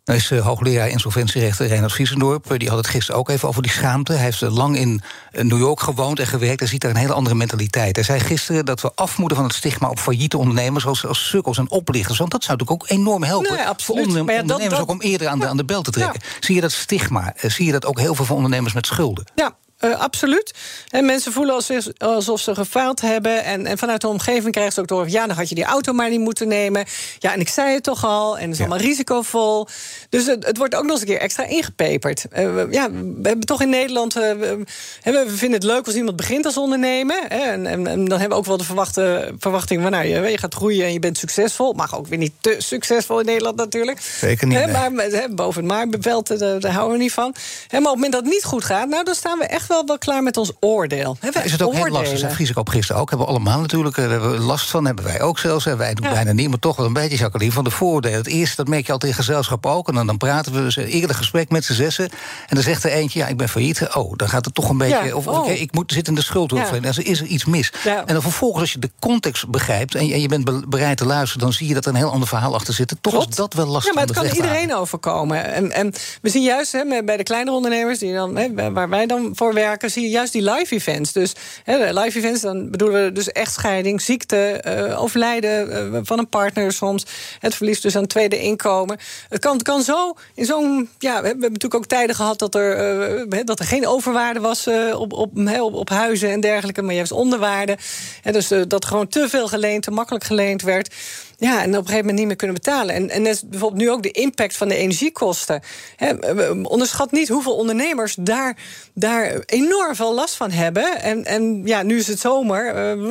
Er is uh, hoogleraar insolventierechter Reinhard Viesendorp. Uh, die had het gisteren ook even over die schaamte. Hij heeft uh, lang in uh, New York gewoond en gewerkt. Hij ziet daar een hele andere mentaliteit. Hij zei gisteren dat we af moeten van het stigma op failliete ondernemers als, als sukkels en oplichters. Want dat zou natuurlijk ook enorm helpen
nee,
voor onderne-
maar ja, dat,
ondernemers
dat,
ook om eerder aan de, aan de bel te trekken.
Ja.
Zie je dat stigma? Uh, zie je dat ook heel veel van ondernemers met schulden?
Ja. Uh, absoluut. En mensen voelen alsof, alsof ze gefaald hebben. En, en vanuit de omgeving krijgen ze ook door... ja, dan had je die auto maar niet moeten nemen. Ja, en ik zei het toch al. En het is ja. allemaal risicovol. Dus het, het wordt ook nog eens een keer extra ingepeperd. Uh, we, ja, we hebben toch in Nederland... Uh, we, we vinden het leuk als iemand begint als ondernemer. Hè, en, en, en dan hebben we ook wel de verwachte, verwachting van... nou, je, je gaat groeien en je bent succesvol. Mag ook weer niet te succesvol in Nederland natuurlijk.
Zeker niet,
Hè,
nee.
Maar hè, boven het maarbeveld, daar, daar houden we niet van. Hè, maar op het moment dat het niet goed gaat... nou, dan staan we echt wel, wel klaar met ons oordeel. He,
is het ook heel lastig? Zei Friese op gisteren ook. Hebben we allemaal natuurlijk uh, hebben we last van. Hebben wij ook zelfs. Hè. Wij doen ja. bijna niet, maar toch wel een beetje, Jacqueline, van de vooroordelen. Het eerste, dat merk je altijd in gezelschap ook. En dan, dan praten we dus een eerder gesprek met z'n zessen. En dan zegt er eentje, ja, ik ben failliet. Oh, dan gaat het toch een beetje...
Ja.
Of,
Oh.
okay, ik moet, zit in de schuldhulpverlening. Ja. Dan is er iets mis.
Ja.
En dan vervolgens, als je de context begrijpt... en je, en je bent be- bereid te luisteren... dan zie je dat er een heel ander verhaal achter zit. Toch
Klopt.
is dat wel lastig.
Ja, maar het kan
iedereen
iedereen overkomen. En, en we zien juist hè, bij de kleinere ondernemers... Die dan, hè, waar wij dan voor werken... zie je juist die live events. Dus hè, live events, dan bedoelen we dus echtscheiding, ziekte, uh, overlijden uh, van een partner soms. Het verlies dus aan het tweede inkomen. Het kan, het kan zo, in zo'n... Ja, we hebben natuurlijk ook tijden gehad dat er, uh, dat er geen overwaarde was uh, op, op, op, op huizen en dergelijke, maar juist onderwaarde. Hè, dus uh, dat gewoon te veel geleend, te makkelijk geleend werd. Ja, en op een gegeven moment niet meer kunnen betalen. En, en net bijvoorbeeld nu ook de impact van de energiekosten. He, onderschat niet hoeveel ondernemers daar, daar enorm veel last van hebben. En, en ja, nu is het zomer.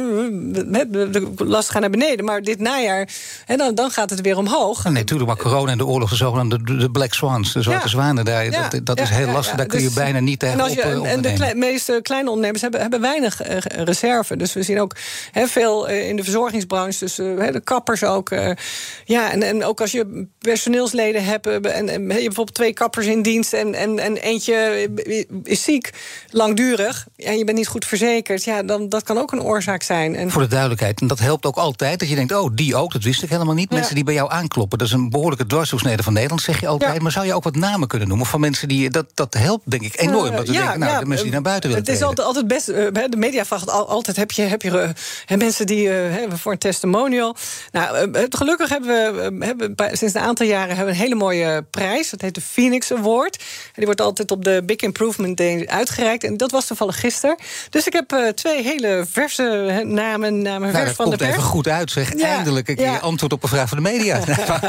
Uh, de last gaat naar beneden. Maar dit najaar, he, dan, dan gaat het weer omhoog.
Nee, natuurlijk, maar corona en de oorlog, de zogenaamde de Black Swans, de zwarte ja. zwanen daar, ja. dat, dat ja, is heel lastig. Ja, ja. Daar kun je dus, bijna niet tegen op,
en,
uh,
en de klei, meeste kleine ondernemers hebben, hebben weinig uh, reserve. Dus we zien ook he, veel uh, in de verzorgingsbranche. Dus uh, de kappers ook. Ook, uh, ja, en, en ook als je personeelsleden hebt... en, en je hebt bijvoorbeeld twee kappers in dienst... en, en, en eentje is ziek, langdurig... en je bent niet goed verzekerd... ja, dan dat kan ook een oorzaak zijn. En
voor de duidelijkheid, en dat helpt ook altijd... dat je denkt, oh, die ook, dat wist ik helemaal niet. Ja. Mensen die bij jou aankloppen, dat is een behoorlijke dwarsdoorsnede van Nederland... zeg je altijd, ja. maar zou je ook wat namen kunnen noemen... van mensen die, dat, dat helpt denk ik enorm. Uh, dat we ja, denken, nou, ja, de mensen die naar buiten willen.
Het is altijd, altijd best, uh, de media vraagt altijd... heb je, heb je uh, mensen die uh, voor een testimonial... Nou, uh, gelukkig hebben we, hebben we sinds een aantal jaren hebben we een hele mooie prijs. Dat heet de Phoenix Award. En die wordt altijd op de Big Improvement Day uitgereikt. En dat was toevallig gisteren. Dus ik heb uh, twee hele verse namen, namen
nou,
vers van de pers.
Dat komt even goed uit, zeg. Ja, eindelijk een
ja.
keer antwoord op een vraag van de media.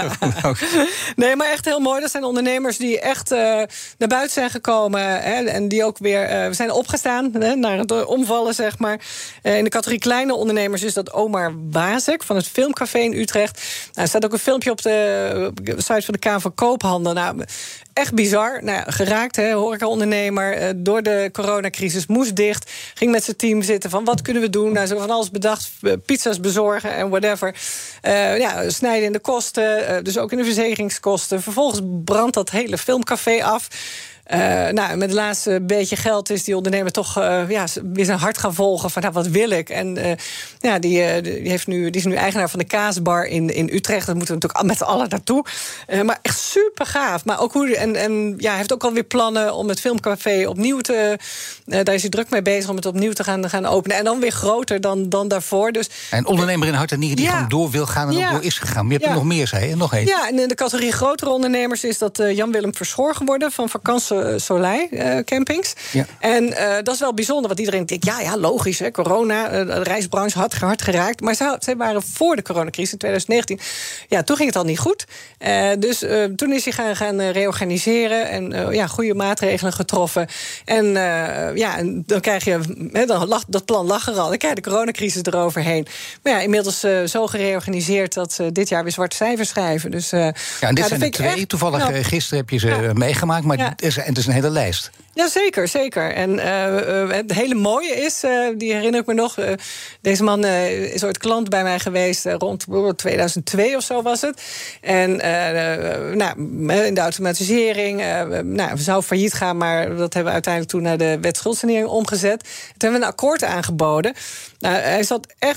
Nee, maar echt heel mooi. Dat zijn ondernemers die echt uh, naar buiten zijn gekomen. Hè, en die ook weer uh, zijn opgestaan hè, naar het omvallen, zeg maar. Uh, in de categorie kleine ondernemers is dat Omar Wazek van het Filmcafé in Utrecht. Nou, er staat ook een filmpje op de site van de Kamer van Koophandel. Nou, echt bizar. Nou, geraakt, hè, horecaondernemer. Uh, door de coronacrisis moest dicht. Ging met zijn team zitten van wat kunnen we doen? Nou, ze hebben van alles bedacht. Uh, pizza's bezorgen en whatever. Uh, ja, snijden in de kosten. Uh, dus ook in de verzekeringskosten. Vervolgens brandt dat hele filmcafé af. Uh, nou, met het laatste beetje geld is die ondernemer toch uh, ja, weer zijn hart gaan volgen van nou, wat wil ik? En uh, ja, die, uh, die, heeft nu, die is nu eigenaar van de kaasbar in, in Utrecht. Dat moeten we natuurlijk met z'n allen naartoe. Uh, maar echt super gaaf. Maar ook hoe, en, en ja, hij heeft ook alweer plannen om het filmcafé opnieuw te... Uh, daar is hij druk mee bezig om het opnieuw te gaan, gaan openen. En dan weer groter dan, dan daarvoor. Dus,
en ondernemer in hart en nieren die ja. gewoon door wil gaan en ja. ook door is gegaan. Maar je hebt ja. er nog meer, zei je? Nog één.
Ja, en in de categorie grotere ondernemers is dat uh, Jan-Willem Verschoor geworden van Vakantie Soleil uh, Campings. Ja. En uh, dat is wel bijzonder, want iedereen denkt, ja, ja, logisch, hè, corona, uh, de reisbranche had hard geraakt. Maar zij, zij waren voor de coronacrisis in twintig negentien. Ja, toen ging het al niet goed. Uh, dus uh, toen is hij gaan, gaan uh, reorganiseren en uh, ja, goede maatregelen getroffen. En uh, ja, en dan krijg je, hè, dan lag, dat plan lag er al. Dan krijg je de coronacrisis eroverheen. Maar ja, inmiddels uh, zo gereorganiseerd dat ze dit jaar weer zwarte cijfers schrijven. Dus, uh,
ja, en dit
ja,
zijn er twee. Echt, Toevallig nou, gisteren heb je ze ja. meegemaakt, maar ja. het, is, het is een hele lijst.
Ja, zeker, zeker. En uh, uh, het hele mooie is, uh, die herinner ik me nog... Uh, deze man uh, is ooit klant bij mij geweest, uh, rond tweeduizend twee of zo was het. En uh, uh, nou, in de automatisering, uh, nou, we zouden failliet gaan... maar dat hebben we uiteindelijk toen naar de wet schuldsanering omgezet. Toen hebben we een akkoord aangeboden. Nou, hij zat echt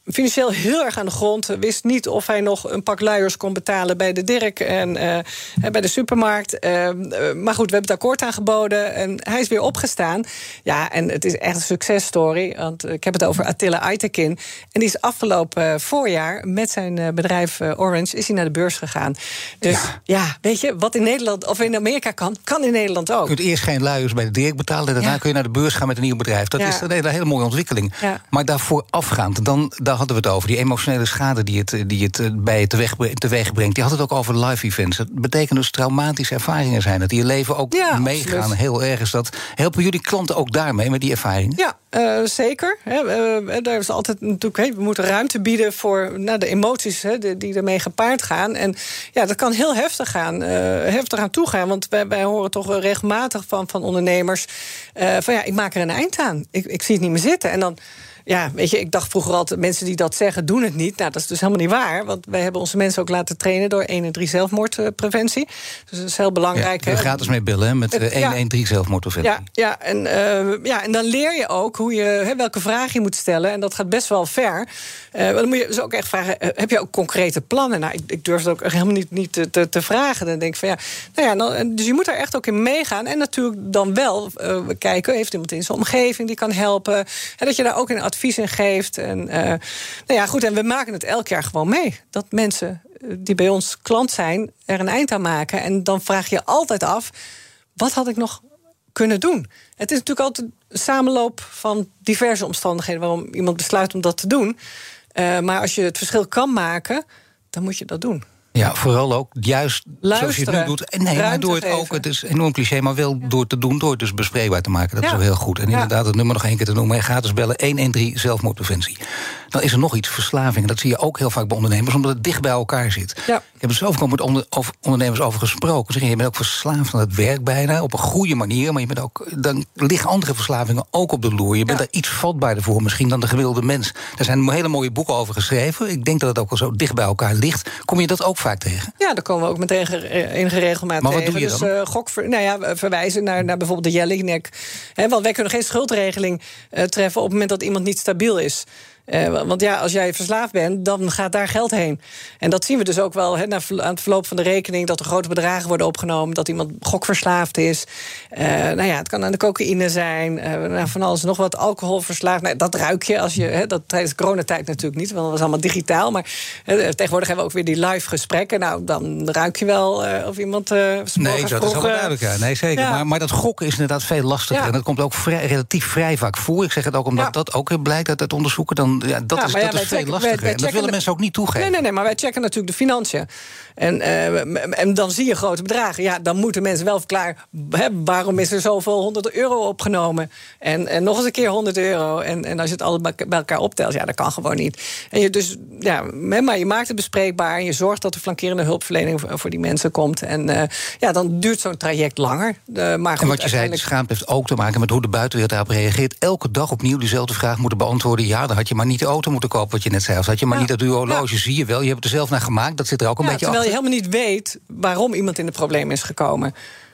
financieel heel erg aan de grond. Wist niet of hij nog een pak luiers kon betalen bij de Dirk en uh, bij de supermarkt. Uh, maar goed, we hebben het akkoord aangeboden en hij is weer opgestaan. Ja, en het is echt een successtory. Want ik heb het over Attila Aytekin. En die is afgelopen voorjaar met zijn bedrijf Orange is hij naar de beurs gegaan. Dus ja, ja weet je, wat in Nederland of in Amerika kan, kan in Nederland ook.
Je kunt eerst geen luiers bij de Dirk betalen en daarna ja. kun je naar de beurs gaan met een nieuw bedrijf. Dat ja. is een hele, hele mooie ontwikkeling. Ja. Maar daarvoor afgaand, dan, daar hadden we het over. Die emotionele schade die het, die het bij je teweeg, teweeg brengt. Die had het ook over live events. Dat betekent dus traumatische ervaringen zijn. Dat die je leven ook ja, meegaan. Absoluut. Heel erg is dat. Helpen jullie klanten ook daarmee, met die ervaringen?
Ja, uh, zeker. He, uh, daar is altijd natuurlijk, hey, we moeten ruimte bieden voor nou, de emoties he, de, die ermee gepaard gaan. En ja, dat kan heel heftig gaan, uh, heftig aan toegaan. Want wij, wij horen toch regelmatig van, van ondernemers uh, van ja, ik maak er een eind aan. Ik, ik zie het niet meer zitten. En dan. Ja, weet je, ik dacht vroeger altijd, mensen die dat zeggen, doen het niet. Nou, dat is dus helemaal niet waar. Want wij hebben onze mensen ook laten trainen door één en drie zelfmoordpreventie. Dus dat is heel belangrijk.
Ja, gratis mee bellen met uh, één en drie zelfmoordpreventie.
Ja, ja, en, uh, ja, en dan leer je ook hoe je, he, welke vraag je moet stellen. En dat gaat best wel ver. Uh, dan moet je dus ook echt vragen, uh, heb je ook concrete plannen? Nou, ik, ik durf het ook helemaal niet, niet te, te, te vragen. Dan denk ik van ja, nou ja, dan, dus je moet daar echt ook in meegaan. En natuurlijk dan wel uh, kijken, heeft iemand in zijn omgeving die kan helpen? En dat je daar ook in advies in geeft. En, uh, nou ja, goed, en we maken het elk jaar gewoon mee. Dat mensen die bij ons klant zijn er een eind aan maken. En dan vraag je altijd af, wat had ik nog kunnen doen? Het is natuurlijk altijd een samenloop van diverse omstandigheden waarom iemand besluit om dat te doen. Uh, maar als je het verschil kan maken, dan moet je dat doen.
Ja, vooral ook juist
luisteren,
zoals je het nu doet. Nee, maar door het
geven.
ook, het is enorm cliché, maar wel door te doen, door het dus bespreekbaar te maken. Dat ja. is wel heel goed. En ja. inderdaad, het nummer nog één keer te noemen. En gratis bellen één een drie zelfmoordpreventie. Dan is er nog iets, verslaving. Dat zie je ook heel vaak bij ondernemers, omdat het dicht bij elkaar zit. Ja. Ik heb er zelf ook met onder, over ondernemers over gesproken. Zeg, je bent ook verslaafd aan het werk bijna, op een goede manier. Maar je bent ook, dan liggen andere verslavingen ook op de loer. Je bent ja. daar iets vatbaarder voor misschien dan de gemiddelde mens. Daar zijn hele mooie boeken over geschreven. Ik denk dat het ook al zo dicht bij elkaar ligt. Kom je dat ook vaak tegen?
Ja, daar komen we ook met enige regelmaat
maar wat
tegen.
Doe je
dus
dan?
Uh, gok, nou ja, verwijzen naar, naar bijvoorbeeld de Jelinek. He, want wij kunnen geen schuldregeling uh, treffen op het moment dat iemand niet stabiel is. Uh, want ja, als jij verslaafd bent, dan gaat daar geld heen. En dat zien we dus ook wel he, na, aan het verloop van de rekening, dat er grote bedragen worden opgenomen, dat iemand gokverslaafd is. Uh, nou ja, het kan aan de cocaïne zijn, uh, nou, van alles nog wat, alcoholverslaafd. Nou, dat ruik je als je, he, dat tijdens de coronatijd natuurlijk niet, want dat was allemaal digitaal. Maar he, tegenwoordig hebben we ook weer die live gesprekken. Nou, dan ruik je wel uh, of iemand uh,
Nee, dat is wel duidelijk. Ja. Nee, zeker. Ja. Maar, maar dat gokken is inderdaad veel lastiger. Ja. En dat komt ook vrij, relatief vrij vaak voor. Ik zeg het ook omdat ja. dat ook blijkt uit het onderzoeken. Dan Ja, dat ja, is, dat ja, is veel checken, lastiger. Wij, wij en dat willen de, mensen ook niet toegeven.
Nee, nee, nee, maar wij checken natuurlijk de financiën. En, uh, en dan zie je grote bedragen. Ja, dan moeten mensen wel verklaren, hè, waarom is er zoveel honderd euro opgenomen? En, en nog eens een keer honderd euro. En, en als je het allemaal bij elkaar optelt, ja, dat kan gewoon niet. En je dus, ja, maar je maakt het bespreekbaar en je zorgt dat er flankerende hulpverlening voor die mensen komt. En uh, ja, dan duurt zo'n traject langer. Uh, maar goed,
en wat je zei, de schaamte heeft ook te maken met hoe de buitenwereld daarop reageert. Elke dag opnieuw diezelfde vraag moeten beantwoorden. Ja, dan had je maar niet de auto moeten kopen, wat je net zei. Of had je maar ja. niet dat duur horloge, ja. zie je wel. Je hebt het er zelf naar gemaakt, dat zit er ook een
ja,
beetje
terwijl
achter.
je helemaal niet weet waarom iemand in de problemen is gekomen.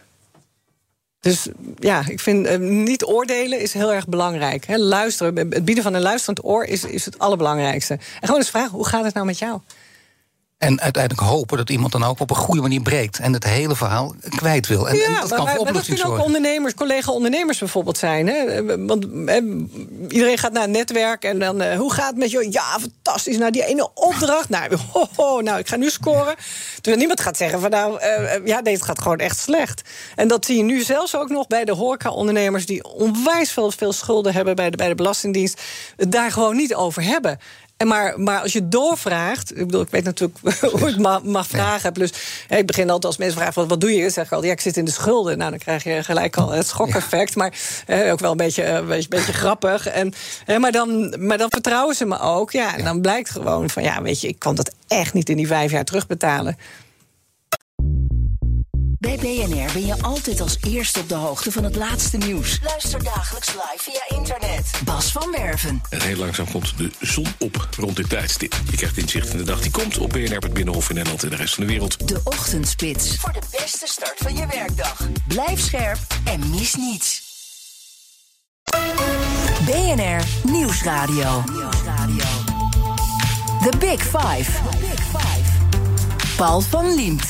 Dus ja, ik vind uh, niet oordelen is heel erg belangrijk. He, luisteren, het bieden van een luisterend oor is, is het allerbelangrijkste. En gewoon eens vragen, hoe gaat het nou met jou?
En uiteindelijk hopen dat iemand dan ook op een goede manier breekt en het hele verhaal kwijt wil. En,
ja,
en dat
maar,
kan voor
maar dat kunnen ook ondernemers, collega-ondernemers bijvoorbeeld zijn. Hè? Want hè, iedereen gaat naar een netwerk en dan, uh, hoe gaat het met je? Ja, fantastisch. Nou, die ene opdracht. Nou, ho, ho, nou ik ga nu scoren. Dus niemand gaat zeggen van nou, uh, ja, nee, het gaat gewoon echt slecht. En dat zie je nu zelfs ook nog bij de horeca-ondernemers die onwijs veel, veel schulden hebben bij de, bij de Belastingdienst, het daar gewoon niet over hebben. En maar, maar als je doorvraagt, ik bedoel, ik weet natuurlijk hoe ik ma- mag vragen. Plus, hè, ik begin altijd als mensen vragen, wat, wat doe je? Dan zeg ik al, ja, ik zit in de schulden. Nou, dan krijg je gelijk al het schokeffect. Ja. Maar eh, ook wel een beetje, een beetje, beetje grappig. En, eh, maar, dan, maar dan vertrouwen ze me ook. Ja, en ja. dan blijkt gewoon van, ja, weet je, ik kan dat echt niet in die vijf jaar terugbetalen.
Bij B N R ben je altijd als eerste op de hoogte van het laatste nieuws. Luister dagelijks live via internet. Bas van Werven.
En heel langzaam komt de zon op rond dit tijdstip. Je krijgt inzicht in de dag die komt op B N R, het Binnenhof in Nederland en de rest van de wereld.
De Ochtendspits. Voor de beste start van je werkdag. Blijf scherp en mis niets. B N R Nieuwsradio. Nieuwsradio. The Big Five. Paul van Liemt.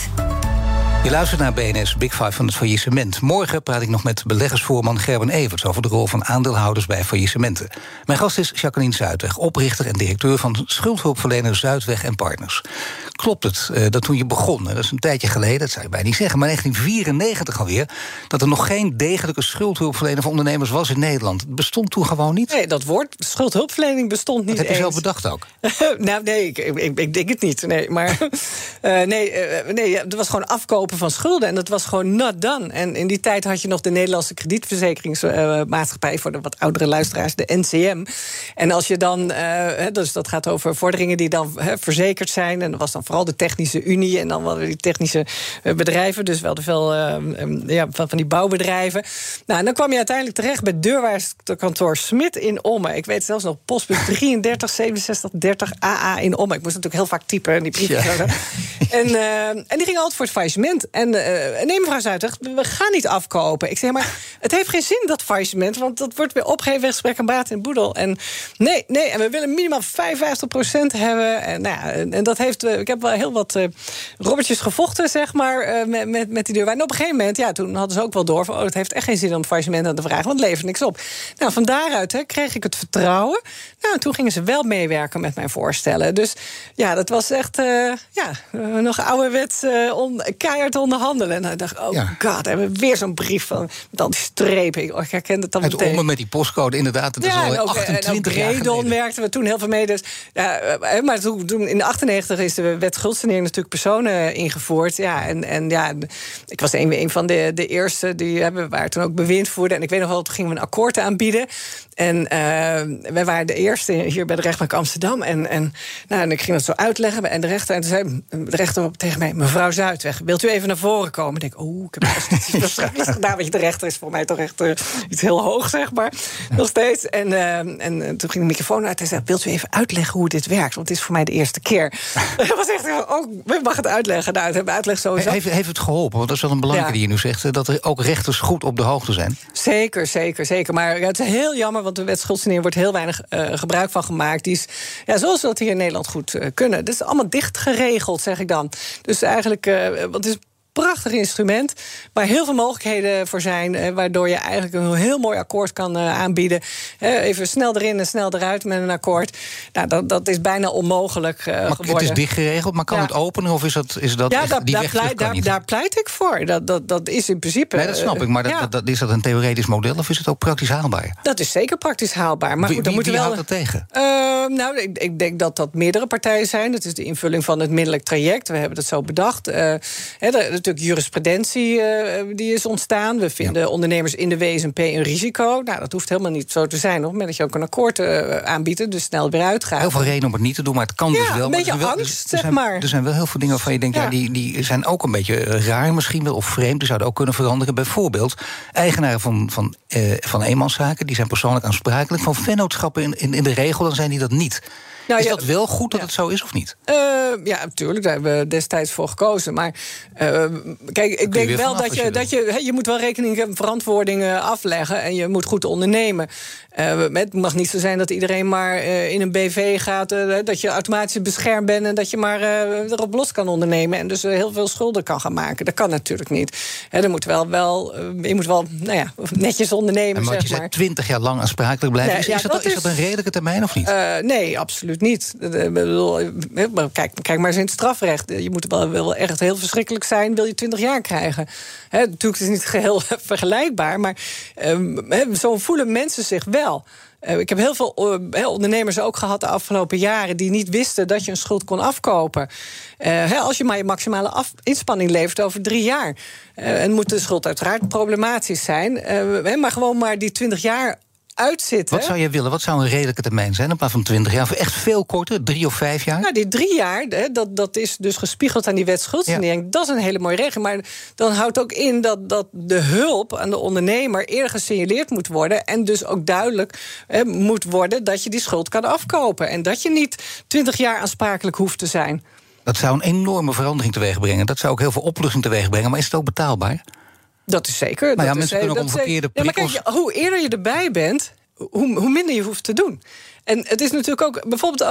Je luistert naar B N S Big Five van het faillissement. Morgen praat ik nog met beleggersvoorman Gerben Everts over de rol van aandeelhouders bij faillissementen. Mijn gast is Jacqueline Zuidweg, oprichter en directeur van schuldhulpverlener Zuidweg en Partners. Klopt het uh, dat toen je begon, dat is een tijdje geleden, dat zou je bijna niet zeggen, maar negentien vierennegentig alweer, dat er nog geen degelijke schuldhulpverlener voor ondernemers was in Nederland? Het bestond toen gewoon niet?
Nee, dat woord schuldhulpverlening bestond niet.
Dat heb je
eens.
zelf bedacht ook?
nou, nee, ik, ik, ik denk het niet. Nee, maar uh, nee, uh, nee, het was gewoon afkopen van schulden. En dat was gewoon not done. En in die tijd had je nog de Nederlandse kredietverzekeringsmaatschappij, uh, voor de wat oudere luisteraars, de N C M. En als je dan, uh, dus dat gaat over vorderingen die dan uh, verzekerd zijn. En dat was dan vooral de Technische Unie en dan wel die technische uh, bedrijven. Dus wel veel uh, um, ja, van, van die bouwbedrijven. Nou, en dan kwam je uiteindelijk terecht bij deurwaarderskantoor Smit in Ommen. Ik weet zelfs nog postbus drieëndertig zevenenzestig dertig A A in Ommen. Ik moest natuurlijk heel vaak typen in die briefjes. Ja. En, uh, en die ging altijd voor het faillissement. En uh, nee, mevrouw Zuidweg, we gaan niet afkopen. Ik zeg, maar het heeft geen zin, dat faillissement, want dat wordt weer opgegeven weg, gesprek en baat in boedel. En nee, nee, en we willen minimaal vijfenvijftig procent hebben. En, nou ja, en dat heeft, uh, ik heb wel heel wat uh, robbertjes gevochten, zeg maar, uh, met, met, met die deur. En op een gegeven moment, ja, toen hadden ze ook wel door van, oh, het heeft echt geen zin om faillissement aan te vragen, want het levert niks op. Nou, van daaruit hè, kreeg ik het vertrouwen. Nou, en toen gingen ze wel meewerken met mijn voorstellen. Dus ja, dat was echt, uh, ja, uh, nog ouderwets uh, on, keihard onderhandelen. En dan dacht ik, oh ja. god, hebben we weer zo'n brief van met al die strepen. Ik, oh, ik herken het dan
het
meteen.
Ommen met die postcode, inderdaad. Het
ja,
is al
ook,
achtentwintig jaar geleden.
Redon werkten we toen heel veel mee. Dus, ja, maar toen, toen in achtennegentig is de wet schuldsanering natuurlijk personen ingevoerd. Ja, en, en ja, ik was een, een van de, de eerste die hebben waar toen ook bewind voerden. En ik weet nog wel, toen gingen we een akkoord aanbieden. En uh, wij waren de eerste hier bij de rechtbank Amsterdam. En, en, nou, en ik ging dat zo uitleggen. En de rechter, en toen zei de rechter tegen mij, mevrouw Zuidweg, wilt u even naar voren komen? En ik denk, oh, ik heb iets gedaan. Want de rechter is voor mij toch echt uh, iets heel hoog, zeg maar. Ja. Nog steeds. En, uh, en uh, toen ging de microfoon uit en zei, wilt u even uitleggen hoe dit werkt? Want het is voor mij de eerste keer. Dat was echt, oh, we mag het uitleggen. Nou, het hebben uitleg sowieso.
Heeft, heeft het geholpen? Want dat is wel een belangrijke ja. die je nu zegt. Dat er ook rechters goed op de hoogte zijn.
Zeker, zeker, zeker. Maar ja, het is heel jammer, want de wet schuldsanering wordt heel weinig uh, gebruik van gemaakt. Die is, ja, zoals we dat hier in Nederland goed uh, kunnen. Dat is allemaal dicht geregeld, zeg ik dan. Dus eigenlijk, uh, want het is prachtig instrument, waar heel veel mogelijkheden voor zijn, eh, waardoor je eigenlijk een heel mooi akkoord kan uh, aanbieden. Eh, even snel erin en snel eruit met een akkoord. Nou, dat, dat is bijna onmogelijk uh,
maar
geworden.
Het is dicht geregeld, maar kan ja. het openen of is dat, is dat
ja,
echt,
daar,
die
daar,
weg
pleit, daar, daar pleit ik voor. Dat, dat, dat is in principe...
Nee, dat snap ik, maar dat,
ja.
dat, dat, is dat een theoretisch model of is het ook praktisch haalbaar?
Dat is zeker praktisch haalbaar. Maar
wie
goed, dan
wie,
moeten
wie
wel...
houdt dat tegen?
Uh, nou, ik, ik denk dat dat meerdere partijen zijn. Dat is de invulling van het middelijk traject. We hebben dat zo bedacht. Uh, he, er is natuurlijk jurisprudentie Uh, die is ontstaan. We vinden ja. ondernemers in de W S P een risico. Nou, dat hoeft helemaal niet zo te zijn. Op het moment dat je ook een akkoord uh, aanbiedt, dus snel weer uitgaat.
Heel veel redenen om het niet te doen, maar het kan
ja,
dus wel.
Een beetje
maar wel,
angst,
er
zeg
zijn,
maar.
Er zijn wel heel veel dingen waarvan je denkt, ja. Ja, die, die zijn ook een beetje raar misschien wel, of vreemd. Die zouden ook kunnen veranderen. Bijvoorbeeld, eigenaren van, van, uh, van eenmanszaken, die zijn persoonlijk aansprakelijk. Van vennootschappen in, in, in de regel, dan zijn die dat niet. Nou, is ja, dat wel goed dat ja. het zo is of niet?
Uh, ja, natuurlijk. Daar hebben we destijds voor gekozen. Maar uh, kijk, ik denk wel dat je, dat je... Je moet wel rekening en verantwoording uh, afleggen. En je moet goed ondernemen. Uh, het mag niet zo zijn dat iedereen maar uh, in een B V gaat. Uh, dat je automatisch beschermd bent en dat je maar uh, erop los kan ondernemen. En dus uh, heel veel schulden kan gaan maken. Dat kan natuurlijk niet. He, er moet wel, wel, uh, je moet wel nou ja, netjes ondernemen,
en
zeg
je
maar.
zegt twintig jaar lang aansprakelijk blijven.
Nee,
is,
ja,
is, dat,
dat
is
is,
dat een redelijke termijn of niet?
Uh, nee, absoluut niet. Kijk, kijk maar eens in het strafrecht. Je moet wel, wel echt heel verschrikkelijk zijn, wil je twintig jaar krijgen. He, natuurlijk is het niet geheel vergelijkbaar, maar um, he, zo voelen mensen zich wel. Uh, ik heb heel veel uh, ondernemers ook gehad de afgelopen jaren die niet wisten dat je een schuld kon afkopen. Uh, he, als je maar je maximale af- inspanning levert over drie jaar. Uh, en moet de schuld uiteraard problematisch zijn. Uh, he, maar gewoon maar die twintig jaar uitzitten.
Wat zou je willen? Wat zou een redelijke termijn zijn? In plaats van twintig jaar? Of echt veel korter? Drie of vijf jaar?
Nou, die drie jaar, dat, dat is dus gespiegeld aan die wet schuldsanering. Ja. Dat is een hele mooie regel. Maar dan houdt ook in dat, dat de hulp aan de ondernemer eerder gesignaleerd moet worden. En dus ook duidelijk eh, moet worden dat je die schuld kan afkopen. En dat je niet twintig jaar aansprakelijk hoeft te zijn.
Dat zou een enorme verandering teweeg brengen. Dat zou ook heel veel opluchting teweeg brengen. Maar is het ook betaalbaar?
Dat is zeker.
Nou ja,
dat
mensen
is,
kunnen ook om verkeerde prikkels...
Ja, maar kijk, hoe eerder je erbij bent, hoe, hoe minder je hoeft te doen. En het is natuurlijk ook bijvoorbeeld.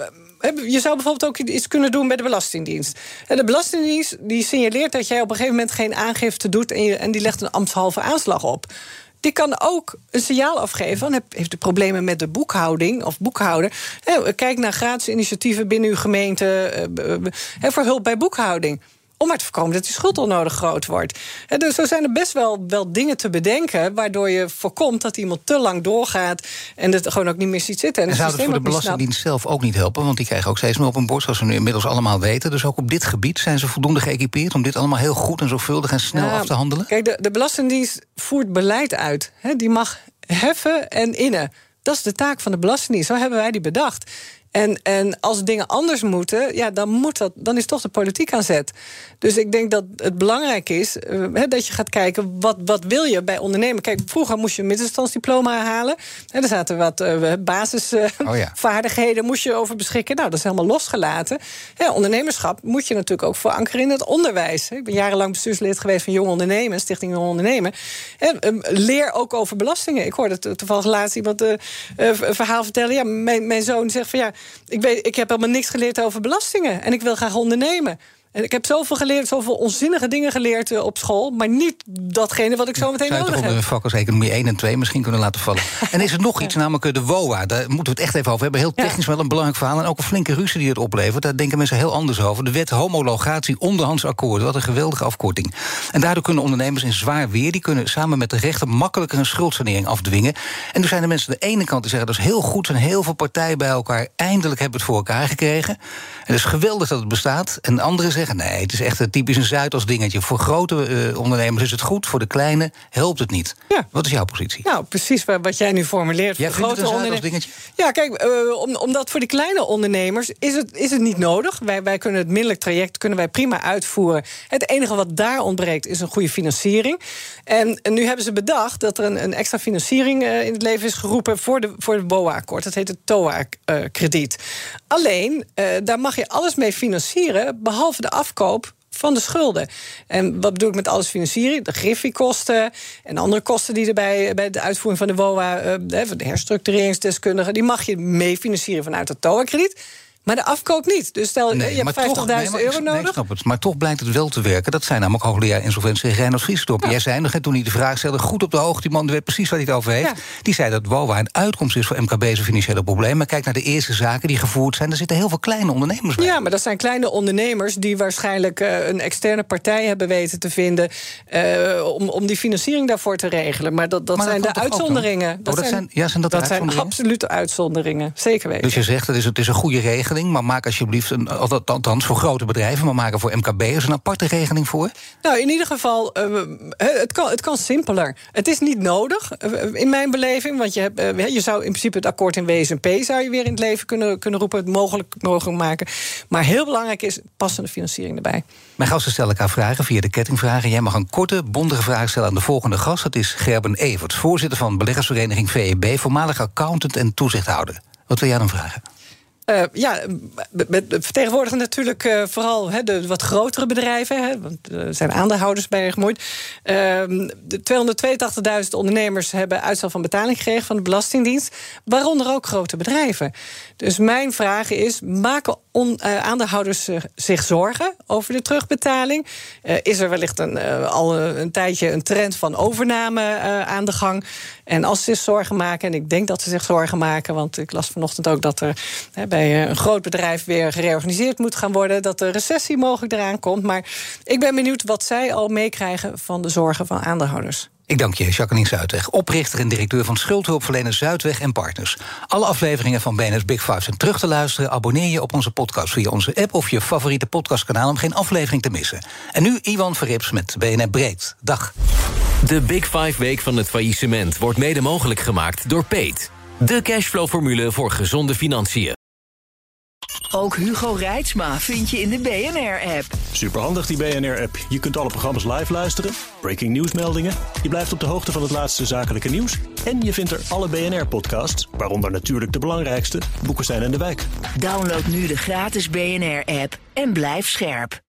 Uh, je zou bijvoorbeeld ook iets kunnen doen bij de Belastingdienst. En de Belastingdienst die signaleert dat jij op een gegeven moment geen aangifte doet en, je, en die legt een ambtshalve aanslag op. Die kan ook een signaal afgeven van, heeft u problemen met de boekhouding of boekhouder? He, kijk naar gratis initiatieven binnen uw gemeente uh, uh, he, voor hulp bij boekhouding. Om maar te voorkomen dat die schuld onnodig groot wordt. En dus zo zijn er best wel, wel dingen te bedenken waardoor je voorkomt dat iemand te lang doorgaat en het gewoon ook niet meer ziet zitten. En,
en zou het voor de Belastingdienst zelf ook niet helpen? Want die krijgen ook steeds meer op hun borst, zoals we nu inmiddels allemaal weten. Dus ook op dit gebied zijn ze voldoende geëquipeerd om dit allemaal heel goed en zorgvuldig en snel ja, af te handelen?
Kijk, de, de Belastingdienst voert beleid uit. He, die mag heffen en innen. Dat is de taak van de Belastingdienst. Zo hebben wij die bedacht. En, en als dingen anders moeten, ja, dan, moet dat, dan is toch de politiek aan zet. Dus ik denk dat het belangrijk is uh, he, dat je gaat kijken, wat, wat wil je bij ondernemen? Kijk, vroeger moest je een middenstandsdiploma halen. He, er zaten wat uh, basisvaardigheden, uh, oh ja. moest je over beschikken. Nou, dat is helemaal losgelaten. He, ondernemerschap moet je natuurlijk ook verankeren in het onderwijs. Ik ben jarenlang bestuurslid geweest van Jong Ondernemen, Stichting Jong Ondernemen. En, uh, leer ook over belastingen. Ik hoorde toevallig laatst iemand uh, uh, een verhaal vertellen. Ja, mijn, mijn zoon zegt van ja, Ik, weet, ik heb helemaal niks geleerd over belastingen. En ik wil graag ondernemen. En ik heb zoveel geleerd, zoveel onzinnige dingen geleerd uh, op school, maar niet datgene wat ik zo meteen nodig heb.
Zou je toch op vak als economie één en twee misschien kunnen laten vallen. En is er nog iets, namelijk de W O A. Daar moeten we het echt even over hebben. Heel technisch ja. wel een belangrijk verhaal. En ook een flinke ruzie die het oplevert. Daar denken mensen heel anders over. De wet homologatie onderhandsakkoorden. Wat een geweldige afkorting. En daardoor kunnen ondernemers in zwaar weer, die kunnen samen met de rechter makkelijker een schuldsanering afdwingen. En nu zijn de mensen aan de ene kant die zeggen dat is heel goed, zijn heel veel partijen bij elkaar. Eindelijk hebben we het voor elkaar gekregen. En het is geweldig dat het bestaat. En anderen zeggen nee, het is echt een typisch een Zuidas dingetje. Voor grote uh, ondernemers is het goed, voor de kleine helpt het niet. Ja. Wat is jouw positie?
Nou, precies wat jij nu formuleert.
Jij
voor
vindt
grote
het een Zuidas dingetje?
Ja, kijk, uh, om, omdat voor die kleine ondernemers is het, is het niet nodig. Wij, wij kunnen het middelijk traject kunnen wij prima uitvoeren. Het enige wat daar ontbreekt is een goede financiering. En, en nu hebben ze bedacht dat er een, een extra financiering uh, in het leven is geroepen voor de, voor het B O A-akkoord. Dat heet het T O A-krediet. Uh, Alleen, uh, daar mag je alles mee financieren, behalve de afkoop van de schulden. En wat bedoel ik met alles financieren? De griffiekosten en andere kosten die erbij bij de uitvoering van de W O A, uh, de herstructureringsdeskundigen, die mag je mee financieren vanuit het T O A-krediet. Maar de afkoop niet. Dus stel,
nee,
je hebt vijftigduizend nee, euro nodig.
Nee, snap het. Maar toch blijkt het wel te werken. Dat zijn namelijk hoogleraar insolventie Reinoud Vriesdorp. Ja. Jij zei nog, toen hij de vraag stelde, goed op de hoogte. Die man weet precies waar hij het over heeft. Ja. Die zei dat W O A een uitkomst is voor M K B's financiële problemen. Maar kijk naar de eerste zaken die gevoerd zijn. Er zitten heel veel kleine ondernemers bij.
Ja, maar dat zijn kleine ondernemers die waarschijnlijk uh, een externe partij hebben weten te vinden Uh, om, om die financiering daarvoor te regelen. Maar dat, dat maar zijn de uitzonderingen. Dat,
oh, dat zijn, zijn, ja, zijn dat,
dat
zijn
absolute uitzonderingen. Zeker weten.
Dus je zegt, dat is, het is een goede regeling, maar maak alsjeblieft Een, althans voor grote bedrijven, maar maken voor M K B'ers een aparte regeling voor?
Nou, in ieder geval, uh, het, kan, het kan simpeler. Het is niet nodig, uh, in mijn beleving, want je, hebt, uh, je zou in principe het akkoord in W S en P zou je weer in het leven kunnen, kunnen roepen, het mogelijk, mogelijk maken. Maar heel belangrijk is passende financiering erbij.
Mijn gasten stellen elkaar vragen via de kettingvragen. Jij mag een korte, bondige vraag stellen aan de volgende gast. Dat is Gerben Everts, voorzitter van beleggersvereniging V E B, voormalig accountant en toezichthouder. Wat wil jij dan vragen?
Uh, ja, we vertegenwoordigen natuurlijk uh, vooral he, de wat grotere bedrijven. He, want er zijn aandeelhouders bij gemoeid. Uh, de tweehonderdtweeëntachtigduizend ondernemers hebben uitstel van betaling gekregen van de Belastingdienst. Waaronder ook grote bedrijven. Dus mijn vraag is, maken on, uh, aandeelhouders uh, zich zorgen over de terugbetaling? Uh, is er wellicht een, uh, al een, een tijdje een trend van overname uh, aan de gang? En als ze zich zorgen maken, en ik denk dat ze zich zorgen maken, want ik las vanochtend ook dat er he, bij een groot bedrijf weer gereorganiseerd moet gaan worden, dat de recessie mogelijk eraan komt. Maar ik ben benieuwd wat zij al meekrijgen van de zorgen van aandeelhouders.
Ik dank je, Jacqueline Zuidweg, oprichter en directeur van schuldhulpverlener Zuidweg en Partners. Alle afleveringen van B N R's Big Five zijn terug te luisteren. Abonneer je op onze podcast via onze app of je favoriete podcastkanaal om geen aflevering te missen. En nu Iwan Verrips met B N R Breed. Dag.
De Big Five Week van het faillissement wordt mede mogelijk gemaakt door Peet. De cashflow-formule voor gezonde financiën.
Ook Hugo Reitsma vind je in de B N R-app.
Superhandig die B N R-app. Je kunt alle programma's live luisteren, breaking nieuwsmeldingen, je blijft op de hoogte van het laatste zakelijke nieuws en je vindt er alle B N R-podcasts, waaronder natuurlijk de belangrijkste, Boekenstein en de Wijk.
Download nu de gratis B N R-app en blijf scherp.